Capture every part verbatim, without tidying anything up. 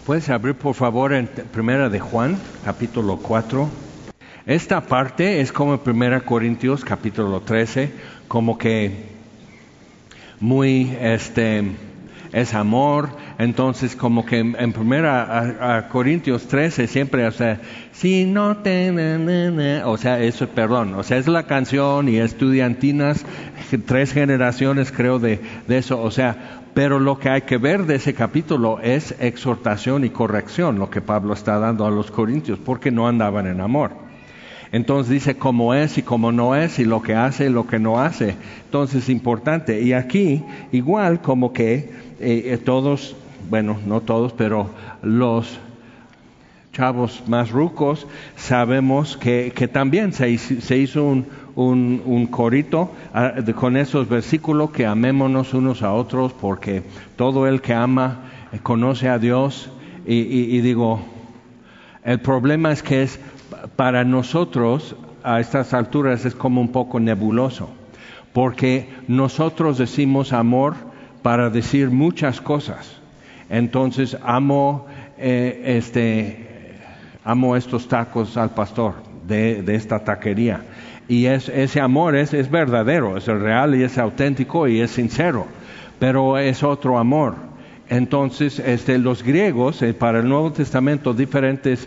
Puedes abrir por favor en Primera de Juan, capítulo cuatro. Esta parte es como Primera Corintios, capítulo trece, como que muy, este, es amor. Entonces, como que en Primera a, a Corintios trece siempre, o sea, si no te, na, na, na, o sea, eso, perdón, o sea, es la canción y estudiantinas, tres generaciones creo de, de eso, o sea, pero lo que hay que ver de ese capítulo es exhortación y corrección, lo que Pablo está dando a los corintios, porque no andaban en amor. Entonces dice cómo es y cómo no es, y lo que hace y lo que no hace. Entonces es importante. Y aquí, igual como que eh, todos, bueno, no todos, pero los chavos más rucos, sabemos que, que también se, se hizo un, un, un corito uh, de, con esos versículos, que amémonos unos a otros, porque todo el que ama eh, conoce a Dios. Y, y, y digo, el problema es que es para nosotros a estas alturas es como un poco nebuloso, porque nosotros decimos amor para decir muchas cosas. Entonces amo eh, este amo estos tacos al pastor de, de esta taquería, y es, ese amor es, es verdadero, es real y es auténtico y es sincero, pero es otro amor. Entonces este, los griegos eh, para el Nuevo Testamento diferentes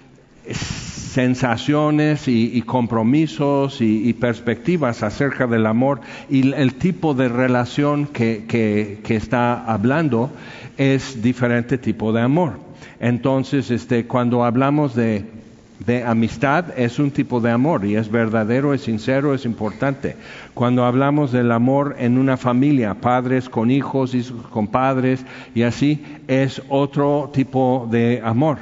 sensaciones y, y compromisos y, y perspectivas acerca del amor, y el tipo de relación que, que, que está hablando es diferente tipo de amor. Entonces, este, cuando hablamos de, de amistad, es un tipo de amor y es verdadero, es sincero, es importante. Cuando hablamos del amor en una familia, padres con hijos, hijos con padres y así, es otro tipo de amor.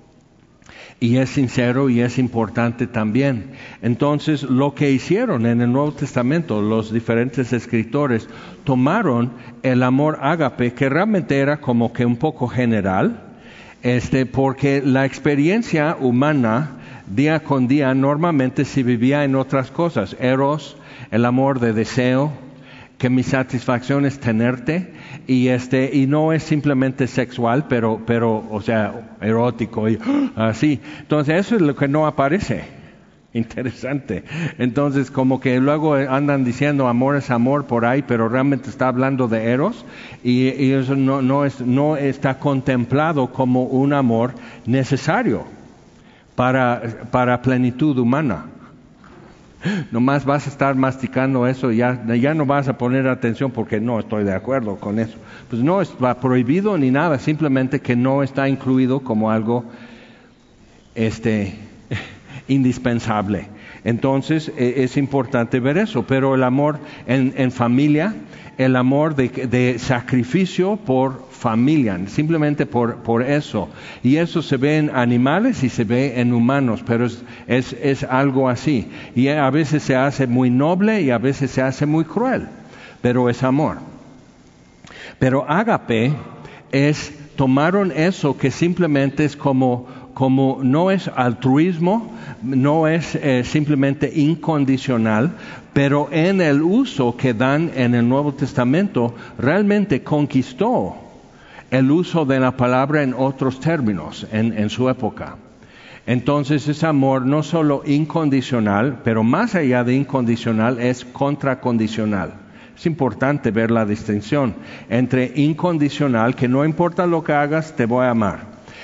Y es sincero y es importante también. Entonces, lo que hicieron en el Nuevo Testamento, los diferentes escritores, tomaron el amor ágape, que realmente era como que un poco general, este, porque la experiencia humana, día con día, normalmente se vivía en otras cosas. Eros, el amor de deseo, que mi satisfacción es tenerte, y este y no es simplemente sexual, pero pero o sea, erótico y así. Entonces eso es lo que no aparece. Interesante. Entonces como que luego andan diciendo amor es amor por ahí, pero realmente está hablando de eros, y, y eso no no es no está contemplado como un amor necesario para para plenitud humana. Nomás vas a estar masticando eso, ya, ya no vas a poner atención porque no estoy de acuerdo con eso. Pues no está prohibido ni nada, simplemente que no está incluido como algo este, indispensable. Entonces eh, es importante ver eso, pero el amor en, en familia, el amor de, de sacrificio por familia, simplemente por, por eso. Y eso se ve en animales y se ve en humanos, pero es, es, es algo así. Y a veces se hace muy noble y a veces se hace muy cruel, pero es amor. Pero ágape es, tomaron eso que simplemente es como, como no es altruismo, no es eh, simplemente incondicional, pero en el uso que dan en el Nuevo Testamento realmente conquistó el uso de la palabra en otros términos en, en su época. Entonces es amor no solo incondicional, pero más allá de incondicional es contracondicional. Es importante ver la distinción entre incondicional, que no importa lo que hagas, te voy a amar.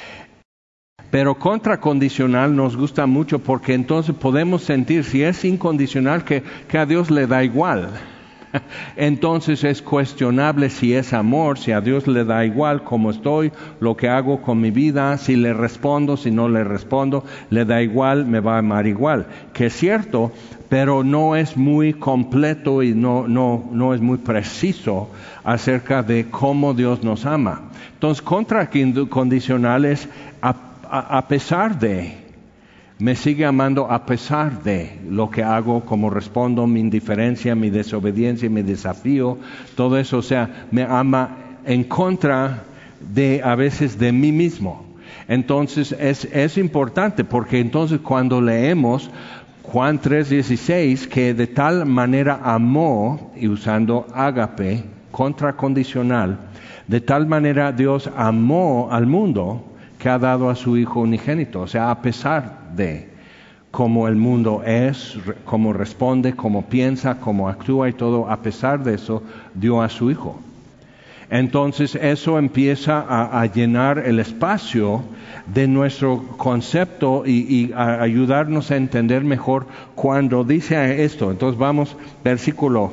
Pero contracondicional nos gusta mucho porque entonces podemos sentir, si es incondicional, que, que a Dios le da igual. Entonces es cuestionable si es amor, si a Dios le da igual cómo estoy, lo que hago con mi vida, si le respondo, si no le respondo, le da igual, me va a amar igual. Que es cierto, pero no es muy completo y no, no, no es muy preciso acerca de cómo Dios nos ama. Entonces, contracondicional es a, a, a pesar de... Me sigue amando a pesar de lo que hago, cómo respondo, mi indiferencia, mi desobediencia, mi desafío, todo eso. O sea, me ama en contra de, a veces, de mí mismo. Entonces, es, es importante porque entonces cuando leemos Juan tres dieciséis, que de tal manera amó, y usando ágape, contracondicional, de tal manera Dios amó al mundo, que ha dado a su Hijo unigénito. O sea, a pesar de cómo el mundo es, cómo responde, cómo piensa, cómo actúa y todo, a pesar de eso, dio a su Hijo. Entonces eso empieza a, a llenar el espacio de nuestro concepto y, y a ayudarnos a entender mejor cuando dice esto. Entonces vamos, versículo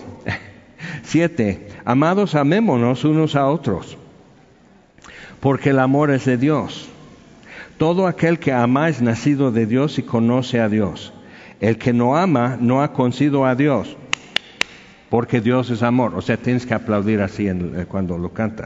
siete. Amados, amémonos unos a otros, porque el amor es de Dios. Todo aquel que ama es nacido de Dios y conoce a Dios. El que no ama no ha conocido a Dios, porque Dios es amor. O sea, tienes que aplaudir así en, cuando lo cantas.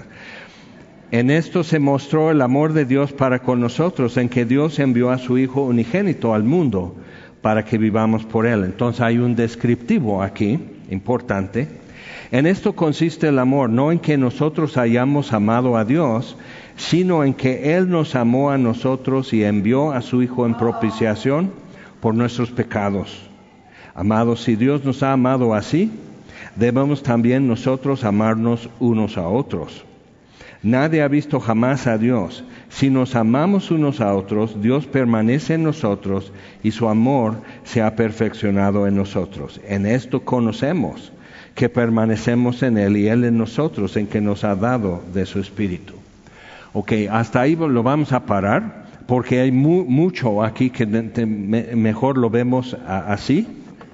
En esto se mostró el amor de Dios para con nosotros, en que Dios envió a su Hijo unigénito al mundo para que vivamos por Él. Entonces hay un descriptivo aquí, importante. En esto consiste el amor, no en que nosotros hayamos amado a Dios, sino en que Él nos amó a nosotros y envió a su Hijo en propiciación por nuestros pecados. Amados, si Dios nos ha amado así, debemos también nosotros amarnos unos a otros. Nadie ha visto jamás a Dios. Si nos amamos unos a otros, Dios permanece en nosotros y su amor se ha perfeccionado en nosotros. En esto conocemos que permanecemos en Él y Él en nosotros, en que nos ha dado de su Espíritu. Ok, hasta ahí lo vamos a parar, porque hay mu mucho aquí que de, de, me, mejor lo vemos a, así,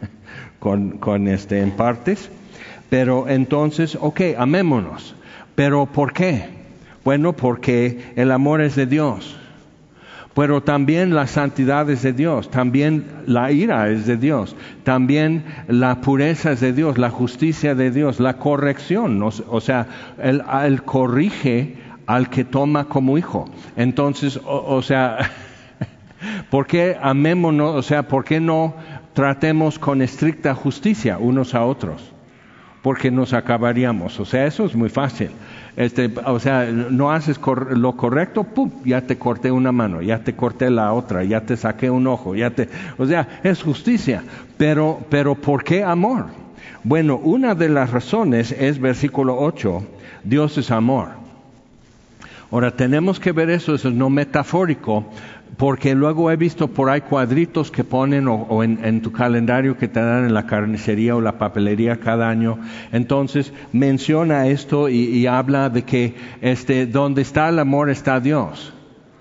con, con este, en partes. Pero entonces, ok, amémonos. ¿Pero por qué? Bueno, porque el amor es de Dios. Pero también la santidad es de Dios, también la ira es de Dios, también la pureza es de Dios, la justicia de Dios, la corrección, o sea, Él, él corrige al que toma como hijo. Entonces, o, o sea, ¿por qué amémonos? O sea, ¿por qué no tratemos con estricta justicia unos a otros? Porque nos acabaríamos. O sea, eso es muy fácil. Este, o sea, no haces cor lo correcto, pum, ya te corté una mano, ya te corté la otra, ya te saqué un ojo, ya te, o sea, es justicia. Pero, pero ¿por qué amor? Bueno, una de las razones es versículo ocho, Dios es amor. Ahora, tenemos que ver eso, eso es no metafórico, porque luego he visto por ahí cuadritos que ponen o, o en, en tu calendario que te dan en la carnicería o la papelería cada año. Entonces menciona esto y, y habla de que este, donde está el amor está Dios.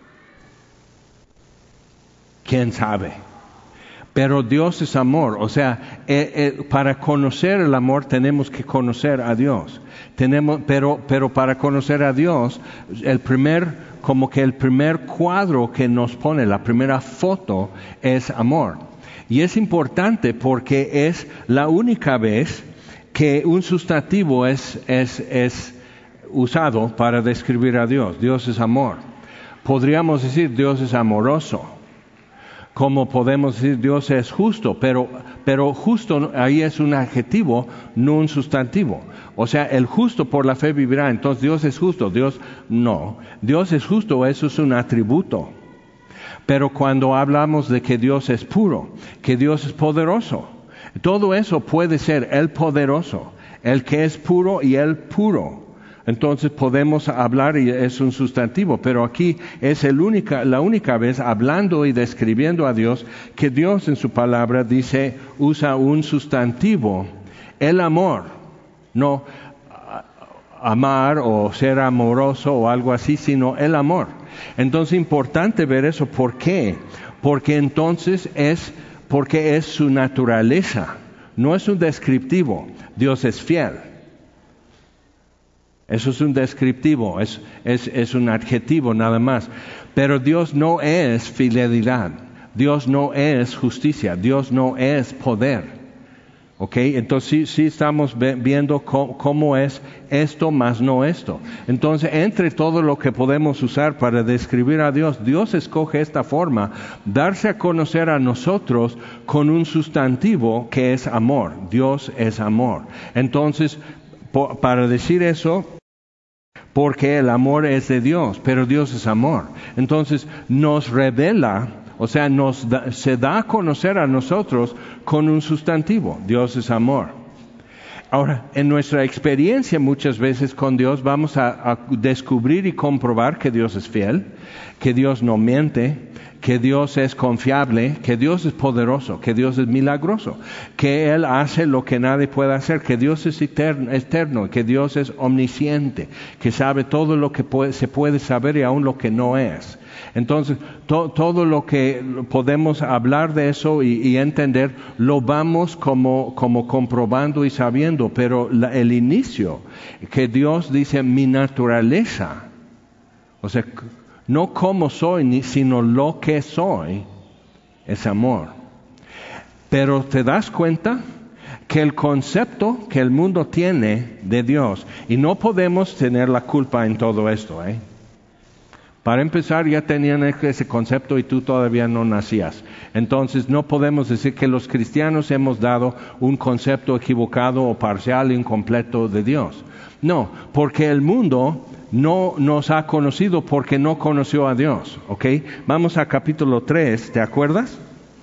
¿Quién sabe? Pero Dios es amor, o sea, eh, eh, para conocer el amor tenemos que conocer a Dios. Tenemos, pero, pero para conocer a Dios, el primer, como que el primer cuadro que nos pone, la primera foto es amor. Y es importante porque es la única vez que un sustantivo es, es, es usado para describir a Dios. Dios es amor. Podríamos decir Dios es amoroso. Como podemos decir Dios es justo, pero, pero justo ahí es un adjetivo, no un sustantivo. O sea, el justo por la fe vivirá. Entonces Dios es justo, Dios no. Dios es justo, eso es un atributo. Pero cuando hablamos de que Dios es puro, que Dios es poderoso, todo eso puede ser el poderoso, el que es puro y el puro. Entonces podemos hablar y es un sustantivo, pero aquí es el única, la única vez hablando y describiendo a Dios que Dios en su palabra dice, usa un sustantivo, el amor, no amar o ser amoroso o algo así, sino el amor. Entonces es importante ver eso. ¿Por qué? Porque entonces es, porque es su naturaleza, no es un descriptivo. Dios es fiel. Eso es un descriptivo, es, es, es un adjetivo nada más. Pero Dios no es fidelidad, Dios no es justicia, Dios no es poder. ¿Ok? Entonces sí, sí estamos viendo cómo, cómo es esto más no esto. Entonces, entre todo lo que podemos usar para describir a Dios, Dios escoge esta forma, darse a conocer a nosotros con un sustantivo que es amor. Dios es amor. Entonces, por, para decir eso, porque el amor es de Dios, pero Dios es amor. Entonces nos revela, o sea, nos da, se da a conocer a nosotros con un sustantivo. Dios es amor. Ahora, en nuestra experiencia muchas veces con Dios vamos a, a descubrir y comprobar que Dios es fiel, que Dios no miente, que Dios es confiable, que Dios es poderoso, que Dios es milagroso, que Él hace lo que nadie puede hacer, que Dios es eterno, eterno, que Dios es omnisciente, que sabe todo lo que puede, se puede saber y aún lo que no es. Entonces, to, todo lo que podemos hablar de eso y, y entender, lo vamos como, como comprobando y sabiendo, pero la, el inicio, que Dios dice mi naturaleza, o sea, no como soy, ni, sino lo que soy, es amor. Pero te das cuenta que el concepto que el mundo tiene de Dios, y no podemos tener la culpa en todo esto, ¿eh? Para empezar, ya tenían ese concepto y tú todavía no nacías. Entonces, no podemos decir que los cristianos hemos dado un concepto equivocado o parcial, incompleto de Dios. No, porque el mundo no nos ha conocido porque no conoció a Dios, ¿ok? Vamos a capítulo tres, ¿te acuerdas?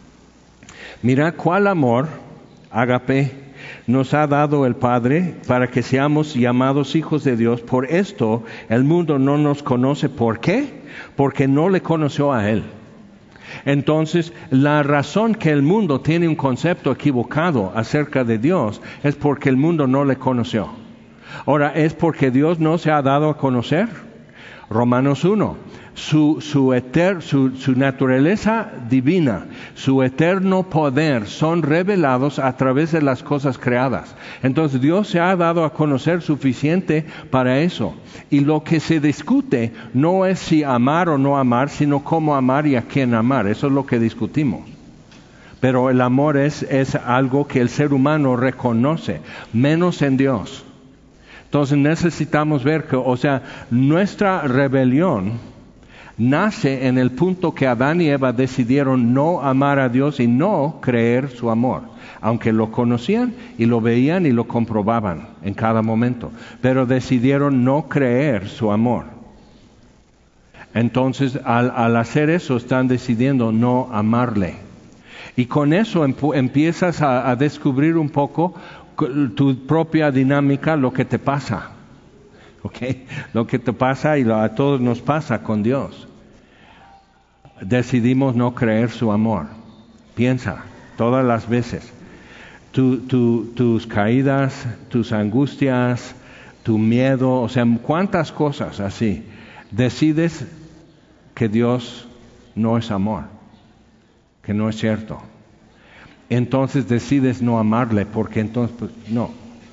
Mira cuál amor, ágape, nos ha dado el Padre para que seamos llamados hijos de Dios. Por esto el mundo no nos conoce. ¿Por qué? Porque no le conoció a Él. Entonces, la razón que el mundo tiene un concepto equivocado acerca de Dios es porque el mundo no le conoció. Ahora, ¿es porque Dios no se ha dado a conocer? Romanos uno. Su, su, eter, su, su naturaleza divina, su eterno poder son revelados a través de las cosas creadas. Entonces Dios se ha dado a conocer suficiente para eso. Y lo que se discute no es si amar o no amar, sino cómo amar y a quién amar. Eso es lo que discutimos. Pero el amor es, es algo que el ser humano reconoce, menos en Dios. Entonces necesitamos ver que, o sea, nuestra rebelión nace en el punto que Adán y Eva decidieron no amar a Dios y no creer su amor, aunque lo conocían y lo veían y lo comprobaban en cada momento, pero decidieron no creer su amor. Entonces, al, al hacer eso, están decidiendo no amarle. Y con eso emp- empiezas a, a descubrir un poco tu propia dinámica, lo que te pasa. Okay. Lo que te pasa y lo, a todos nos pasa con Dios. Decidimos no creer su amor. Piensa, todas las veces. Tu, tu, tus caídas, tus angustias, tu miedo, o sea, cuántas cosas así. Decides que Dios no es amor, que no es cierto. Entonces decides no amarle, porque entonces, pues, no.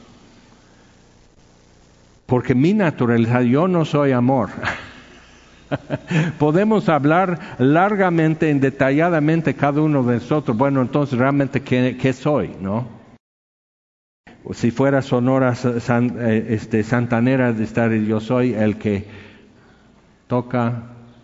Porque mi naturaleza, yo no soy amor. Podemos hablar largamente y detalladamente cada uno de nosotros. Bueno, entonces realmente ¿qué, qué soy? ¿No? Si fuera Sonora san, este, Santanera de estar, yo soy el que toca.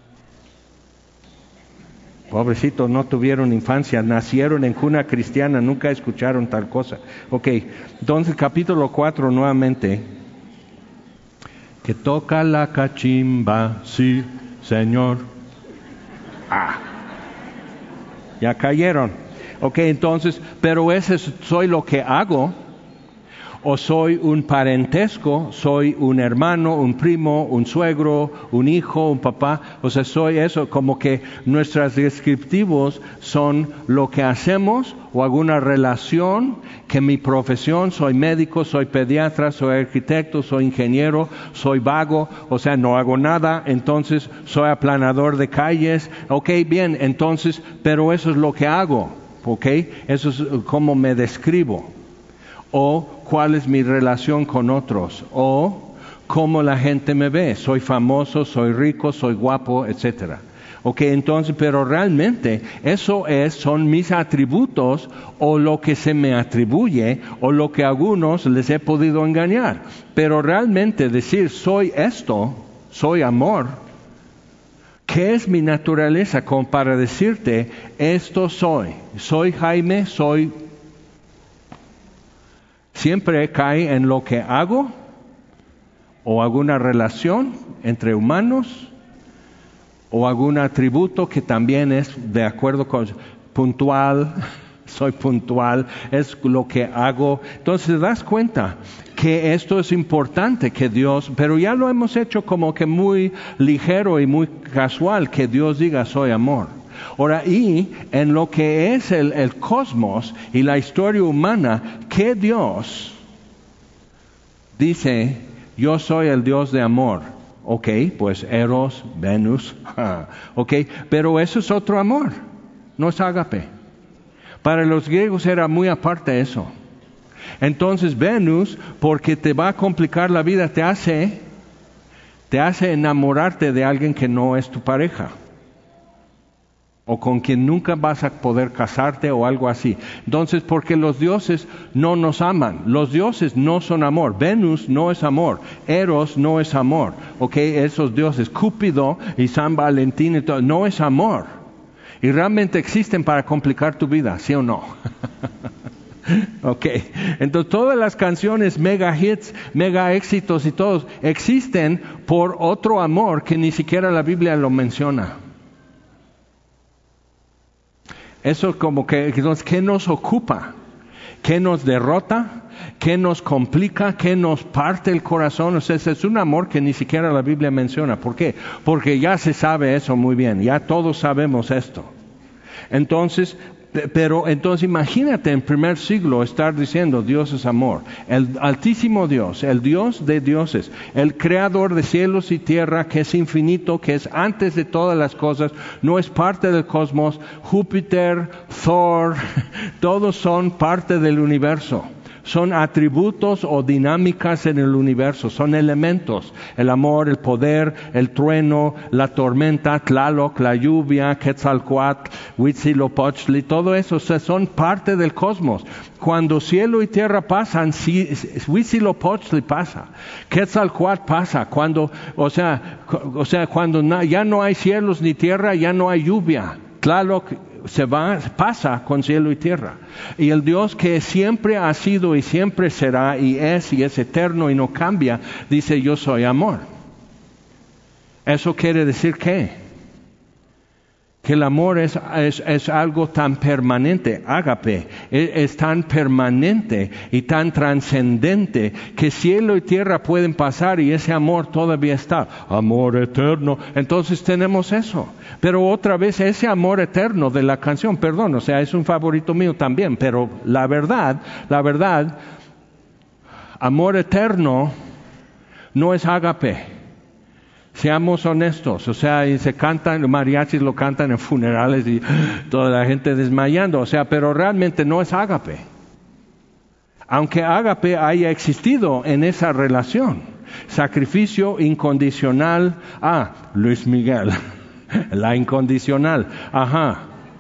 Pobrecitos, no tuvieron infancia, nacieron en cuna cristiana, nunca escucharon tal cosa. Ok, entonces capítulo cuatro nuevamente. Que toca la cachimba, sí, Señor. Ah, ya cayeron. Ok, entonces, pero ese soy lo que hago, o soy un parentesco, soy un hermano, un primo, un suegro, un hijo, un papá, o sea, soy eso, como que nuestros descriptivos son lo que hacemos o alguna relación, que mi profesión, soy médico, soy pediatra, soy arquitecto, soy ingeniero, soy vago, o sea, no hago nada, entonces soy aplanador de calles, ok, bien, entonces, pero eso es lo que hago, ok, eso es como me describo. O cuál es mi relación con otros, o cómo la gente me ve, soy famoso, soy rico, soy guapo, etcétera. Ok, entonces, pero realmente eso es, son mis atributos o lo que se me atribuye o lo que a algunos les he podido engañar. Pero realmente decir soy esto, soy amor, ¿qué es mi naturaleza? Como para decirte esto soy, soy Jaime, soy... Siempre cae en lo que hago o alguna relación entre humanos o algún atributo que también es de acuerdo con puntual, soy puntual, es lo que hago. Entonces te das cuenta que esto es importante, que Dios, pero ya lo hemos hecho como que muy ligero y muy casual, que Dios diga soy amor. Ahora, y en lo que es el, el cosmos y la historia humana, que Dios dice, yo soy el Dios de amor. Ok, pues Eros, Venus, ok, pero eso es otro amor, no es ágape. Para los griegos era muy aparte eso. Entonces Venus, porque te va a complicar la vida, te hace, te hace enamorarte de alguien que no es tu pareja, o con quien nunca vas a poder casarte o algo así. Entonces, porque los dioses no nos aman, los dioses no son amor, Venus no es amor, Eros no es amor, ok, esos dioses, Cúpido y San Valentín y todo, no es amor, y realmente existen para complicar tu vida, ¿sí o no? Ok, entonces todas las canciones mega hits, mega éxitos y todos, existen por otro amor que ni siquiera la Biblia lo menciona. Eso como que, entonces, ¿qué nos ocupa? ¿Qué nos derrota? ¿Qué nos complica? ¿Qué nos parte el corazón? O sea, es un amor que ni siquiera la Biblia menciona. ¿Por qué? Porque ya se sabe eso muy bien, ya todos sabemos esto. Entonces, pero entonces imagínate en primer siglo estar diciendo Dios es amor, el altísimo Dios, el Dios de dioses, el creador de cielos y tierra, que es infinito, que es antes de todas las cosas, no es parte del cosmos, Júpiter, Thor, todos son parte del universo. Son atributos o dinámicas en el universo, son elementos, el amor, el poder, el trueno, la tormenta, Tlaloc, la lluvia, Quetzalcoatl, Huitzilopochtli, todo eso, o sea, son parte del cosmos. Cuando cielo y tierra pasan, si, Huitzilopochtli pasa, Quetzalcoatl pasa, cuando, o sea, o sea, cuando na, ya no hay cielos ni tierra, ya no hay lluvia, Tlaloc se va, pasa con cielo y tierra. Y el Dios que siempre ha sido y siempre será y es y es eterno y no cambia, dice yo soy amor. Eso quiere decir ¿qué? Que el amor es, es, es algo tan permanente, ágape, es, es tan permanente y tan trascendente que cielo y tierra pueden pasar y ese amor todavía está, amor eterno. Entonces tenemos eso, pero otra vez ese amor eterno de la canción, perdón, o sea, es un favorito mío también, pero la verdad, la verdad, amor eterno no es ágape. Seamos honestos, o sea, y se cantan, los mariachis lo cantan en funerales y toda la gente desmayando, o sea, pero realmente no es ágape. Aunque ágape haya existido en esa relación, sacrificio incondicional, ah, Luis Miguel, la incondicional, ajá,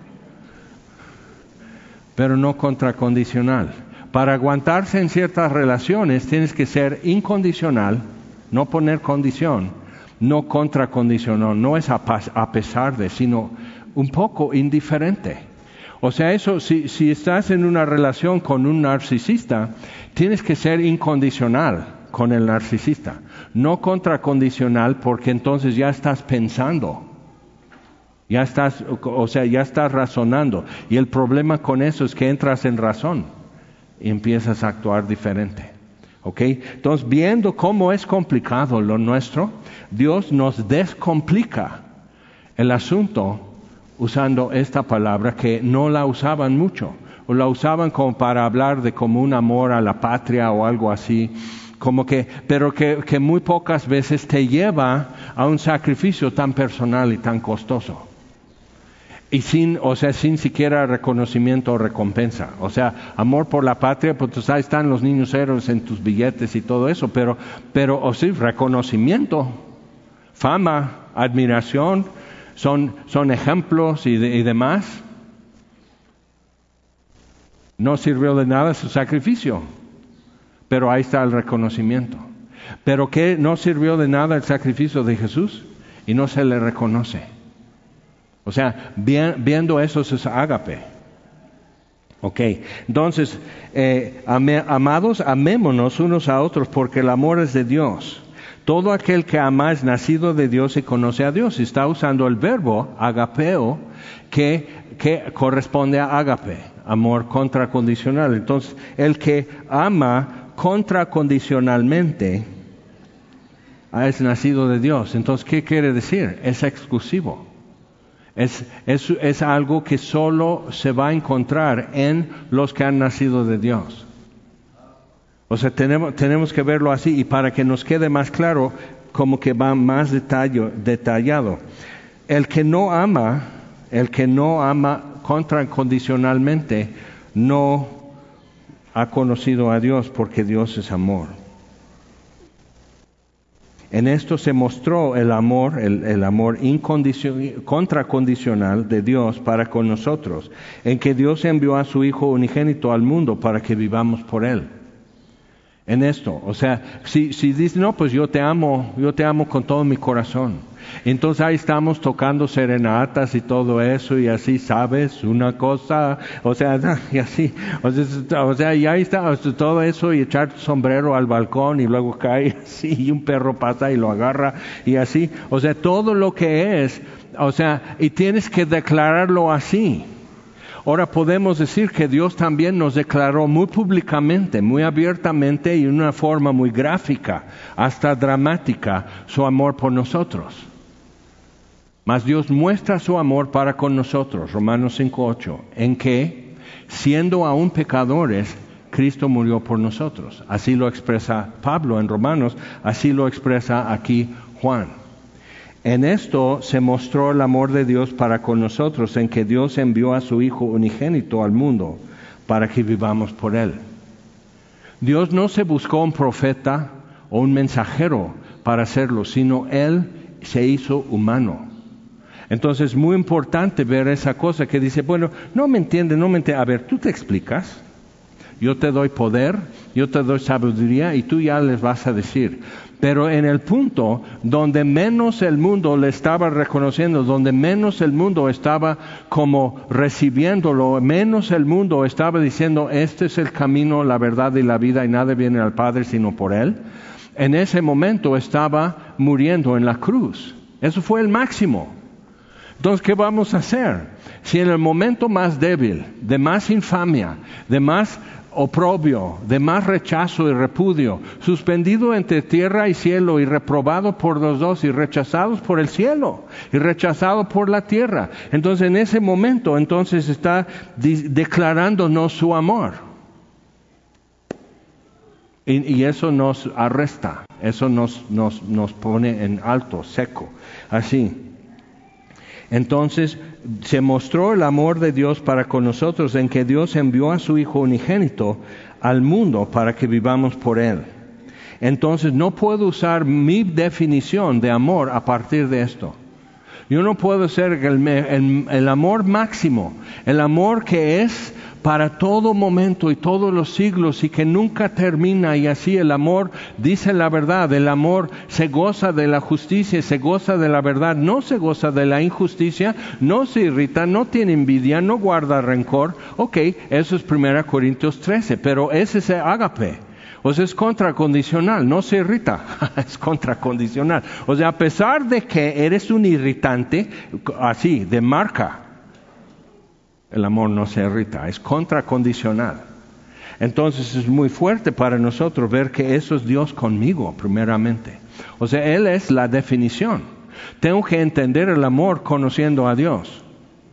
pero no contracondicional. Para aguantarse en ciertas relaciones tienes que ser incondicional, no poner condición. No contracondicional, no es a, a pesar de, sino un poco indiferente. O sea, eso, si, si estás en una relación con un narcisista, tienes que ser incondicional con el narcisista, no contracondicional, porque entonces ya estás pensando, ya estás, o sea, ya estás razonando. Y el problema con eso es que entras en razón y empiezas a actuar diferente. ¿Ok? Entonces, viendo cómo es complicado lo nuestro, Dios nos descomplica el asunto usando esta palabra que no la usaban mucho, o la usaban como para hablar de como un amor a la patria o algo así, como que, pero que, que muy pocas veces te lleva a un sacrificio tan personal y tan costoso. Y sin, o sea, sin siquiera reconocimiento o recompensa. O sea, amor por la patria, pues ahí están los niños héroes en tus billetes y todo eso, pero, pero, o sí, reconocimiento, fama, admiración, son, son ejemplos y, de, y demás. No sirvió de nada su sacrificio, pero ahí está el reconocimiento. Pero ¿qué? No sirvió de nada el sacrificio de Jesús y no se le reconoce. O sea, bien, viendo eso es ágape. Ok, entonces, eh, ame, amados, amémonos unos a otros porque el amor es de Dios. Todo aquel que ama es nacido de Dios y conoce a Dios. Está usando el verbo agapeo que, que corresponde a ágape. amor contracondicional. Entonces, el que ama contracondicionalmente es nacido de Dios. Entonces, ¿qué quiere decir? Es exclusivo. Es, es, es algo que solo se va a encontrar en los que han nacido de Dios. O sea, tenemos, tenemos que verlo así, y para que nos quede más claro, como que va más detallo, detallado. El que no ama, el que no ama contracondicionalmente, no ha conocido a Dios, porque Dios es amor. En esto se mostró el amor, el, el amor incondicion, contracondicional de Dios para con nosotros, en que Dios envió a su Hijo unigénito al mundo para que vivamos por Él. En esto, o sea, si, si dices, no, pues yo te amo, yo te amo con todo mi corazón. Entonces ahí estamos tocando serenatas y todo eso, y así, ¿sabes? Una cosa, o sea, y así, o sea, o sea y ahí está, o sea, todo eso, y echar tu sombrero al balcón y luego cae así, y un perro pasa y lo agarra, y así, o sea, todo lo que es, o sea, y tienes que declararlo así. Ahora podemos decir que Dios también nos declaró muy públicamente, muy abiertamente y de una forma muy gráfica, hasta dramática, su amor por nosotros. Mas Dios muestra su amor para con nosotros, Romanos cinco ocho, en que, siendo aún pecadores, Cristo murió por nosotros. Así lo expresa Pablo en Romanos, así lo expresa aquí Juan. En esto se mostró el amor de Dios para con nosotros, en que Dios envió a su Hijo unigénito al mundo para que vivamos por Él. Dios no se buscó un profeta o un mensajero para hacerlo, sino Él se hizo humano. Entonces es muy importante ver esa cosa que dice, bueno, no me entiende, no me entiende. A ver, tú te explicas, yo te doy poder, yo te doy sabiduría y tú ya les vas a decir. Pero en el punto donde menos el mundo le estaba reconociendo, donde menos el mundo estaba como recibiéndolo, menos el mundo estaba diciendo, este es el camino, la verdad y la vida, y nada viene al Padre sino por Él, en ese momento estaba muriendo en la cruz. Eso fue el máximo. Entonces, ¿qué vamos a hacer? Si en el momento más débil, de más infamia, de más oprobio, de más rechazo y repudio, suspendido entre tierra y cielo y reprobado por los dos y rechazados por el cielo y rechazado por la tierra, entonces en ese momento entonces está de- declarándonos su amor, y, y eso nos arresta, eso nos, nos, nos pone en alto, seco, así. Entonces se mostró el amor de Dios para con nosotros, en que Dios envió a su Hijo unigénito al mundo para que vivamos por Él. Entonces no puedo usar mi definición de amor a partir de esto. Yo no puedo ser el, el, el amor máximo, el amor que es para todo momento y todos los siglos y que nunca termina, y así el amor dice la verdad, el amor se goza de la justicia, se goza de la verdad, no se goza de la injusticia, no se irrita, no tiene envidia, no guarda rencor. Ok, eso es primera Corintios trece, pero ese es el ágape. O sea, es contracondicional, no se irrita, es contracondicional. O sea, a pesar de que eres un irritante, así, de marca, el amor no se irrita, es contracondicional. Entonces es muy fuerte para nosotros ver que eso es Dios conmigo, primeramente. O sea, Él es la definición. Tengo que entender el amor conociendo a Dios.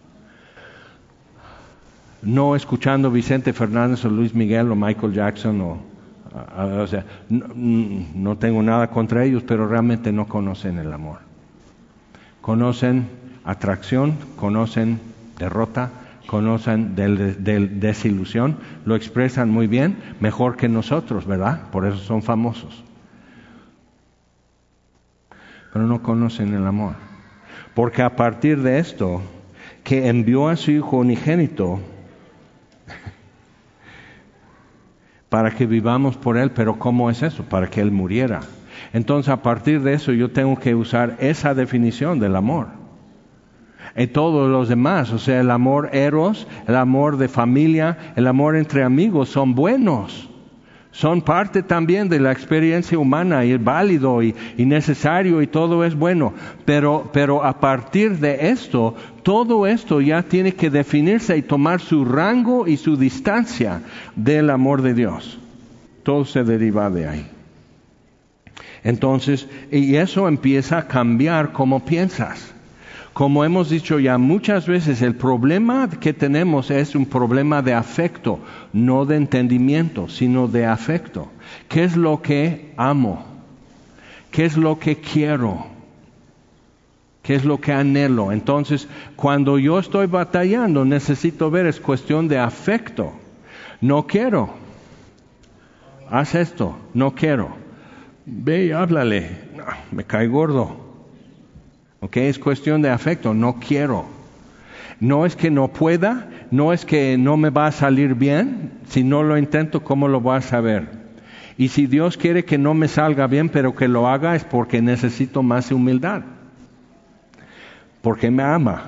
No escuchando Vicente Fernández o Luis Miguel o Michael Jackson o... O sea, no, no tengo nada contra ellos, pero realmente no conocen el amor. Conocen atracción, conocen derrota, conocen del, del desilusión, lo expresan muy bien, mejor que nosotros, ¿verdad? Por eso son famosos. Pero no conocen el amor. Porque a partir de esto, que envió a su Hijo unigénito para que vivamos por Él, pero ¿cómo es eso? Para que Él muriera. Entonces, a partir de eso, yo tengo que usar esa definición del amor. Y todos los demás, o sea, el amor eros, el amor de familia, el amor entre amigos, son buenos. Son parte también de la experiencia humana y es válido y, y necesario y todo es bueno. Pero, pero a partir de esto, todo esto ya tiene que definirse y tomar su rango y su distancia del amor de Dios. Todo se deriva de ahí. Entonces, y eso empieza a cambiar cómo piensas. Como hemos dicho ya muchas veces, el problema que tenemos es un problema de afecto, no de entendimiento, sino de afecto. ¿Qué es lo que amo? ¿Qué es lo que quiero? ¿Qué es lo que anhelo? Entonces, cuando yo estoy batallando, necesito ver, es cuestión de afecto. No quiero. Haz esto, no quiero. Ve y háblale. No, me cae gordo. Ok, es cuestión de afecto, no quiero. No es que no pueda, no es que no me va a salir bien. Si no lo intento, ¿cómo lo voy a saber? Y si Dios quiere que no me salga bien, pero que lo haga, es porque necesito más humildad. Porque me ama.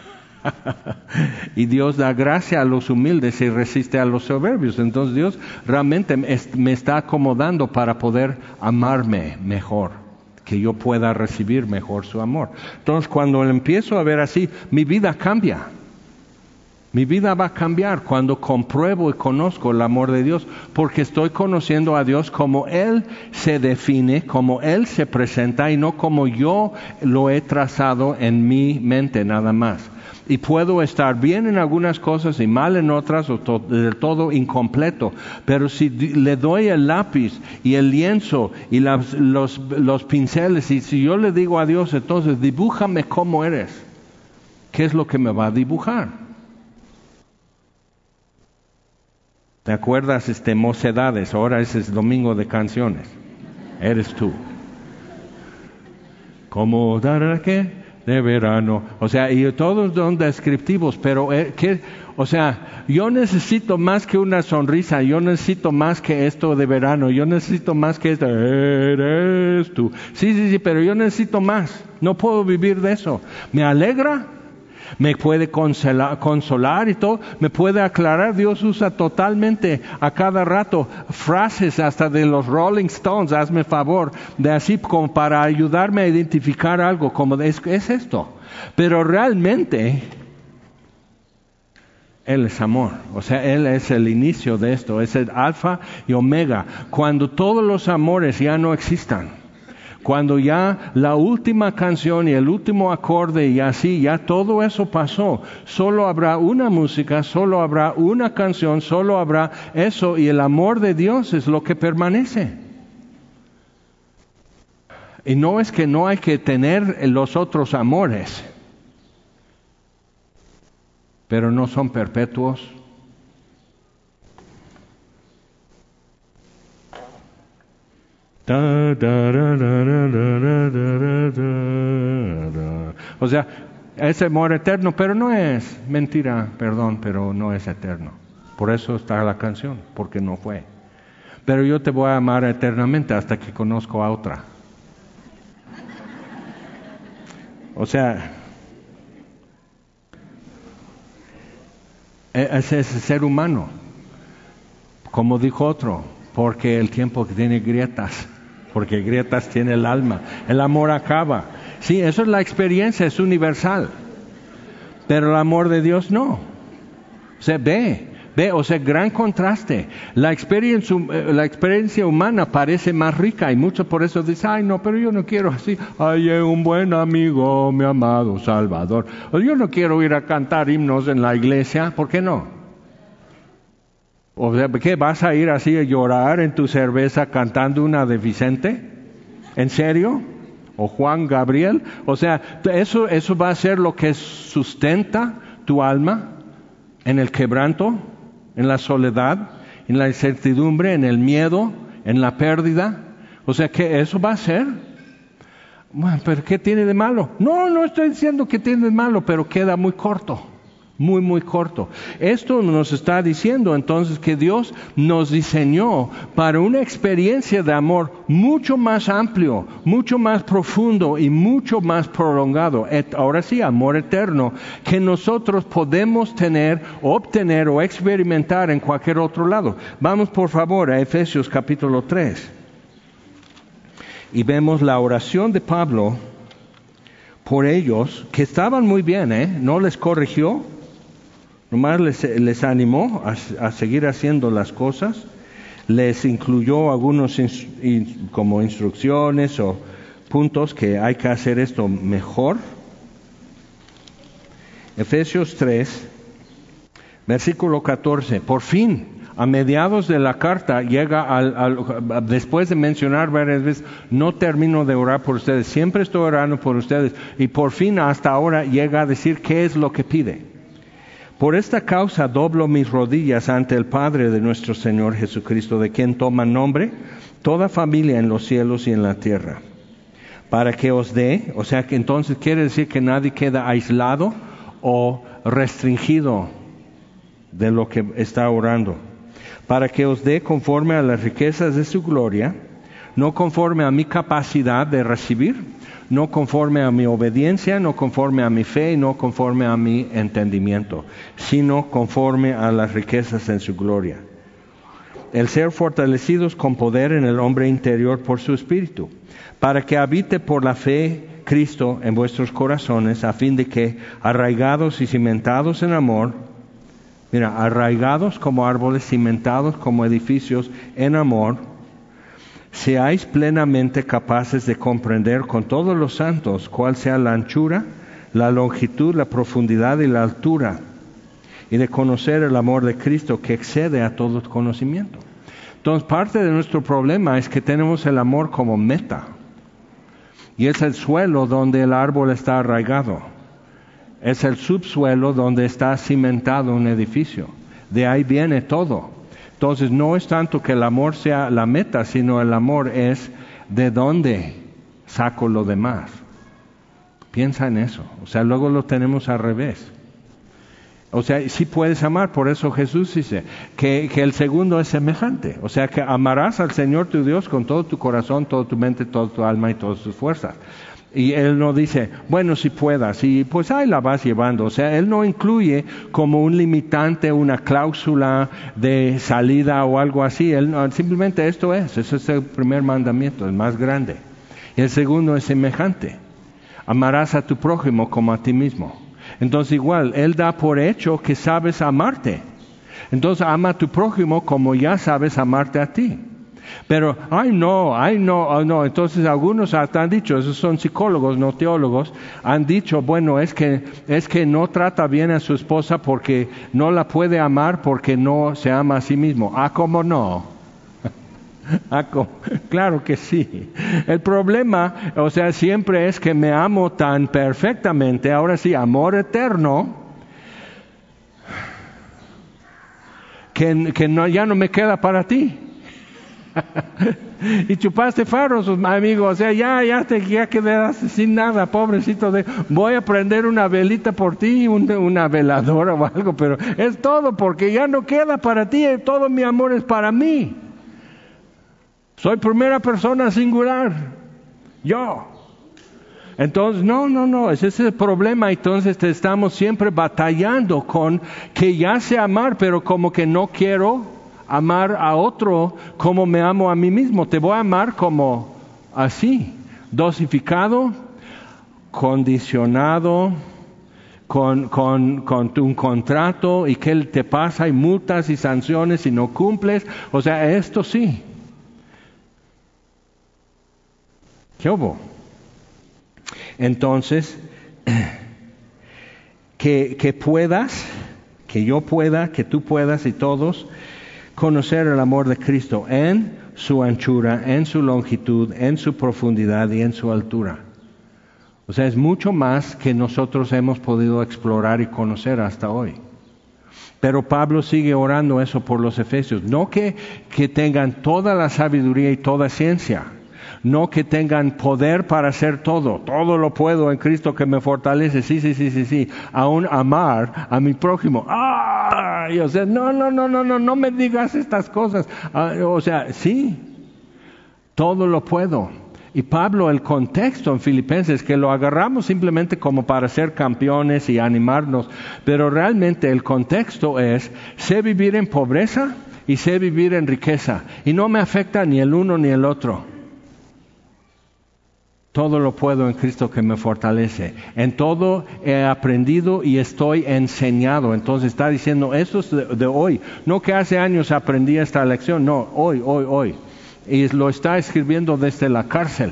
Y Dios da gracia a los humildes y resiste a los soberbios. Entonces Dios realmente me está acomodando para poder amarme mejor, que yo pueda recibir mejor su amor. Entonces, cuando empiezo a ver así, mi vida cambia. Mi vida va a cambiar cuando compruebo y conozco el amor de Dios, porque estoy conociendo a Dios como Él se define, como Él se presenta y no como yo lo he trazado en mi mente nada más. Y puedo estar bien en algunas cosas y mal en otras, o to- del todo incompleto. Pero si d- le doy el lápiz y el lienzo y las, los, los pinceles, y si yo le digo a Dios, entonces dibújame cómo eres, ¿qué es lo que me va a dibujar? ¿Te acuerdas, este, Mocedades? Ahora ese es domingo de canciones. Eres tú. ¿Cómo dará qué? De verano, o sea, y todos son descriptivos, pero eh, ¿qué? O sea, yo necesito más que una sonrisa, yo necesito más que esto de verano, yo necesito más que esto, eres tú. Sí, sí, sí, pero yo necesito más, no puedo vivir de eso. ¿Me alegra? Me puede consolar, consolar y todo, me puede aclarar. Dios usa totalmente a cada rato frases hasta de los Rolling Stones, hazme favor, de así como para ayudarme a identificar algo, como de, es, es esto. Pero realmente, Él es amor, o sea, Él es el inicio de esto, es el alfa y omega. Cuando todos los amores ya no existan, cuando ya la última canción y el último acorde y así, ya todo eso pasó, solo habrá una música, solo habrá una canción, solo habrá eso, y el amor de Dios es lo que permanece. Y no es que no hay que tener los otros amores, pero no son perpetuos. Da, da, da, da, da, da, da, da, da. O sea, es amor eterno, pero no es mentira, perdón, pero no es eterno. Por eso está la canción, porque no fue. Pero yo te voy a amar eternamente hasta que conozco a otra. O sea, ese es el ser humano, como dijo otro, porque el tiempo tiene grietas. Porque grietas tiene el alma. El amor acaba. Sí, eso es la experiencia, es universal. Pero el amor de Dios no. O sea, ve, ve, o sea, gran contraste. La experiencia, la experiencia humana parece más rica y muchos por eso dicen, ay no, pero yo no quiero así. Ay, un buen amigo, mi amado Salvador. O yo no quiero ir a cantar himnos en la iglesia, ¿por qué no? O sea, ¿qué? ¿Vas a ir así a llorar en tu cerveza cantando una de Vicente? ¿En serio? ¿O Juan Gabriel? O sea, eso, eso va a ser lo que sustenta tu alma en el quebranto, en la soledad, en la incertidumbre, en el miedo, en la pérdida. O sea, ¿qué eso va a ser? Bueno, ¿pero qué tiene de malo? No, no estoy diciendo que tiene de malo, pero queda muy corto. Muy, muy corto. Esto nos está diciendo entonces que Dios nos diseñó para una experiencia de amor mucho más amplio, mucho más profundo y mucho más prolongado. Et, ahora sí, amor eterno, que nosotros podemos tener, obtener o experimentar en cualquier otro lado. Vamos por favor a Efesios capítulo tres. Y vemos la oración de Pablo por ellos, que estaban muy bien, ¿eh? No les corrigió. Nomás les, les animó a, a seguir haciendo las cosas, les incluyó algunos ins, in, como instrucciones o puntos que hay que hacer esto mejor. Efesios tres, versículo catorce, por fin, a mediados de la carta llega al, al, después de mencionar varias veces, no termino de orar por ustedes, siempre estoy orando por ustedes, y por fin hasta ahora llega a decir qué es lo que pide. Por esta causa doblo mis rodillas ante el Padre de nuestro Señor Jesucristo, de quien toma nombre toda familia en los cielos y en la tierra, para que os dé, o sea que entonces quiere decir que nadie queda aislado o restringido de lo que está orando, para que os dé conforme a las riquezas de su gloria, no conforme a mi capacidad de recibir, no conforme a mi obediencia, no conforme a mi fe, no conforme a mi entendimiento, sino conforme a las riquezas en su gloria. El ser fortalecidos con poder en el hombre interior por su Espíritu, para que habite por la fe Cristo en vuestros corazones, a fin de que, arraigados y cimentados en amor, mira, arraigados como árboles, cimentados como edificios en amor, seáis plenamente capaces de comprender con todos los santos cuál sea la anchura, la longitud, la profundidad y la altura, y de conocer el amor de Cristo que excede a todo conocimiento. Entonces, parte de nuestro problema es que tenemos el amor como meta, y es el suelo donde el árbol está arraigado, es el subsuelo donde está cimentado un edificio, de ahí viene todo. Entonces no es tanto que el amor sea la meta, sino el amor es de dónde saco lo demás. Piensa en eso. O sea, luego lo tenemos al revés. O sea, sí puedes amar, por eso Jesús dice que, que el segundo es semejante. O sea, que amarás al Señor tu Dios con todo tu corazón, toda tu mente, toda tu alma y todas tus fuerzas. Y Él no dice, bueno, si puedas, y pues ahí la vas llevando. O sea, Él no incluye como un limitante, una cláusula de salida o algo así. Él no, simplemente esto es, ese es el primer mandamiento, el más grande. Y el segundo es semejante. Amarás a tu prójimo como a ti mismo. Entonces igual, Él da por hecho que sabes amarte. Entonces ama a tu prójimo como ya sabes amarte a ti. Pero, ay no, ay no, ay no. Entonces algunos hasta han dicho, esos son psicólogos, no teólogos, han dicho, bueno, es que, es que no trata bien a su esposa porque no la puede amar porque no se ama a sí mismo. Ah, ¿cómo no? Ah, ¿cómo? Claro que sí. El problema, o sea, siempre es que me amo tan perfectamente, ahora sí, amor eterno, que, que no, ya no me queda para ti. Y chupaste faros, amigo, o sea, ya, ya te ya quedaste sin nada, pobrecito de, voy a prender una velita por ti, un, una veladora o algo, pero es todo porque ya no queda para ti, todo mi amor es para mí. Soy primera persona singular, yo. Entonces, no, no, no, ese es el problema. Entonces te estamos siempre batallando con que ya sé amar, pero como que no quiero amar a otro como me amo a mí mismo. Te voy a amar como así, dosificado, condicionado, con, con, con un contrato y que te pasa y multas y sanciones si no cumples. O sea, esto sí. ¿Qué hubo? Entonces, que, que puedas, que yo pueda, que tú puedas y todos conocer el amor de Cristo en su anchura, en su longitud, en su profundidad y en su altura. O sea, es mucho más que nosotros hemos podido explorar y conocer hasta hoy. Pero Pablo sigue orando eso por los efesios. No que, que tengan toda la sabiduría y toda ciencia, No que tengan poder para hacer todo. Todo lo puedo en Cristo que me fortalece. Sí, sí, sí, sí, sí. Aún amar a mi prójimo. ¡Ah! O sea, no, no, no, no, no, no me digas estas cosas. Ah, o sea, sí. Todo lo puedo. Y Pablo, el contexto en Filipenses, que lo agarramos simplemente como para ser campeones y animarnos, pero realmente el contexto es, sé vivir en pobreza y sé vivir en riqueza. Y no me afecta ni el uno ni el otro. Todo lo puedo en Cristo que me fortalece. En todo he aprendido y estoy enseñado. Entonces está diciendo, esto es de, de hoy. No que hace años aprendí esta lección, no, hoy, hoy, hoy. Y lo está escribiendo desde la cárcel.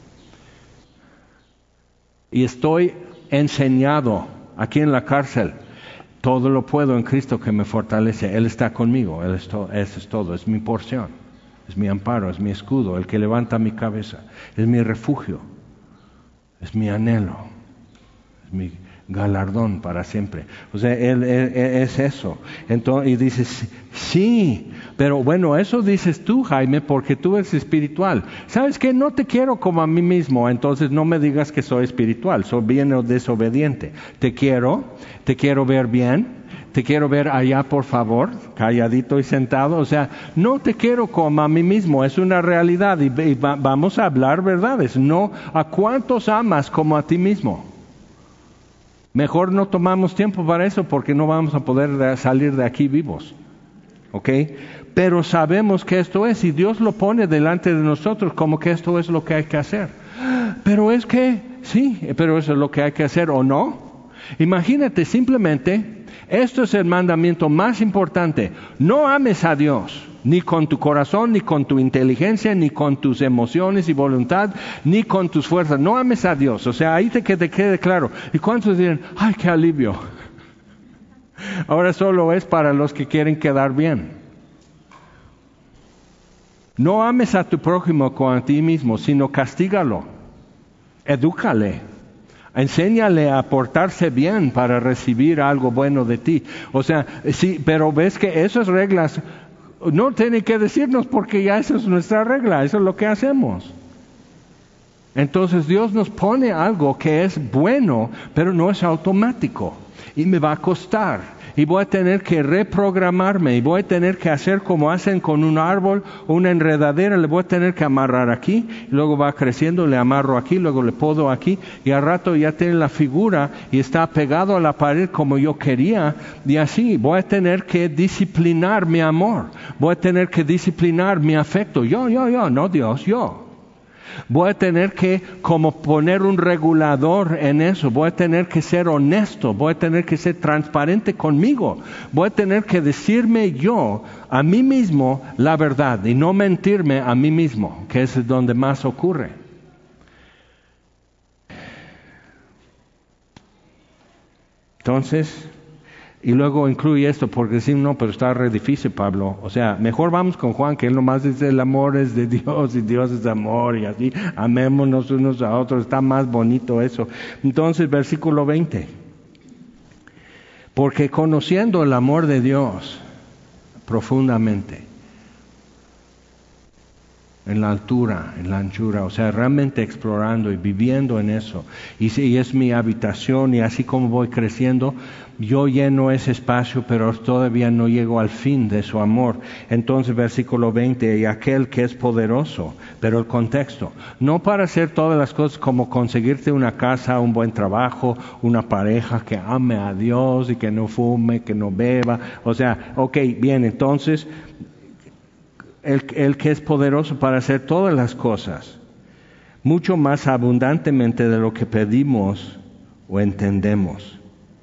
Y estoy enseñado aquí en la cárcel. Todo lo puedo en Cristo que me fortalece. Él está conmigo. Él es to- eso es todo. Es mi porción. Es mi amparo. Es mi escudo. El que levanta mi cabeza. Es mi refugio. Es mi anhelo. Es mi galardón para siempre. O sea, él, él, él es eso. Entonces, y dices, sí, pero bueno, eso dices tú, Jaime, porque tú eres espiritual. ¿Sabes qué? No te quiero como a mí mismo, entonces no me digas que soy espiritual, soy bien o desobediente. Te quiero, te quiero ver bien, te quiero ver allá, por favor, calladito y sentado. O sea, no te quiero como a mí mismo, es una realidad y, y va, vamos a hablar verdades. No, ¿a cuántos amas como a ti mismo? Mejor no tomamos tiempo para eso porque no vamos a poder salir de aquí vivos. ¿Ok? Pero sabemos que esto es y Dios lo pone delante de nosotros como que esto es lo que hay que hacer. Pero es que, sí, pero eso es lo que hay que hacer o no. Imagínate simplemente, esto es el mandamiento más importante. No ames a Dios, ni con tu corazón, ni con tu inteligencia, ni con tus emociones y voluntad, ni con tus fuerzas. No ames a Dios. O sea, ahí te, que te quede claro. ¿Y cuántos dirán, ay, qué alivio? Ahora solo es para los que quieren quedar bien. No ames a tu prójimo como a ti mismo, sino castígalo. Edúcale. Enséñale a portarse bien para recibir algo bueno de ti. O sea, sí, pero ves que esas reglas no tienen que decirnos porque ya esa es nuestra regla, eso es lo que hacemos. Entonces Dios nos pone algo que es bueno, pero no es automático. Y me va a costar. Y voy a tener que reprogramarme. Y voy a tener que hacer como hacen con un árbol, una enredadera. Le voy a tener que amarrar aquí. Y luego va creciendo, le amarro aquí, luego le podo aquí. Y al rato ya tiene la figura y está pegado a la pared como yo quería. Y así voy a tener que disciplinar mi amor. Voy a tener que disciplinar mi afecto. Yo, yo, yo, no Dios, yo. Voy a tener que como poner un regulador en eso. Voy a tener que ser honesto. Voy a tener que ser transparente conmigo. Voy a tener que decirme yo a mí mismo la verdad y no mentirme a mí mismo, que es donde más ocurre. Entonces, y luego incluye esto, porque si no, pero está re difícil, Pablo. O sea, mejor vamos con Juan, que él nomás dice el amor es de Dios y Dios es amor y así, amémonos unos a otros, está más bonito eso. Entonces, versículo veinte. Porque conociendo el amor de Dios profundamente, en la altura, en la anchura, o sea, realmente explorando y viviendo en eso. Y si es mi habitación y así como voy creciendo, yo lleno ese espacio, pero todavía no llego al fin de su amor. Entonces, versículo veinte, y aquel que es poderoso, pero el contexto, no para hacer todas las cosas como conseguirte una casa, un buen trabajo, una pareja que ame a Dios y que no fume, que no beba, o sea, ok, bien, entonces, El, el que es poderoso para hacer todas las cosas, mucho más abundantemente de lo que pedimos o entendemos.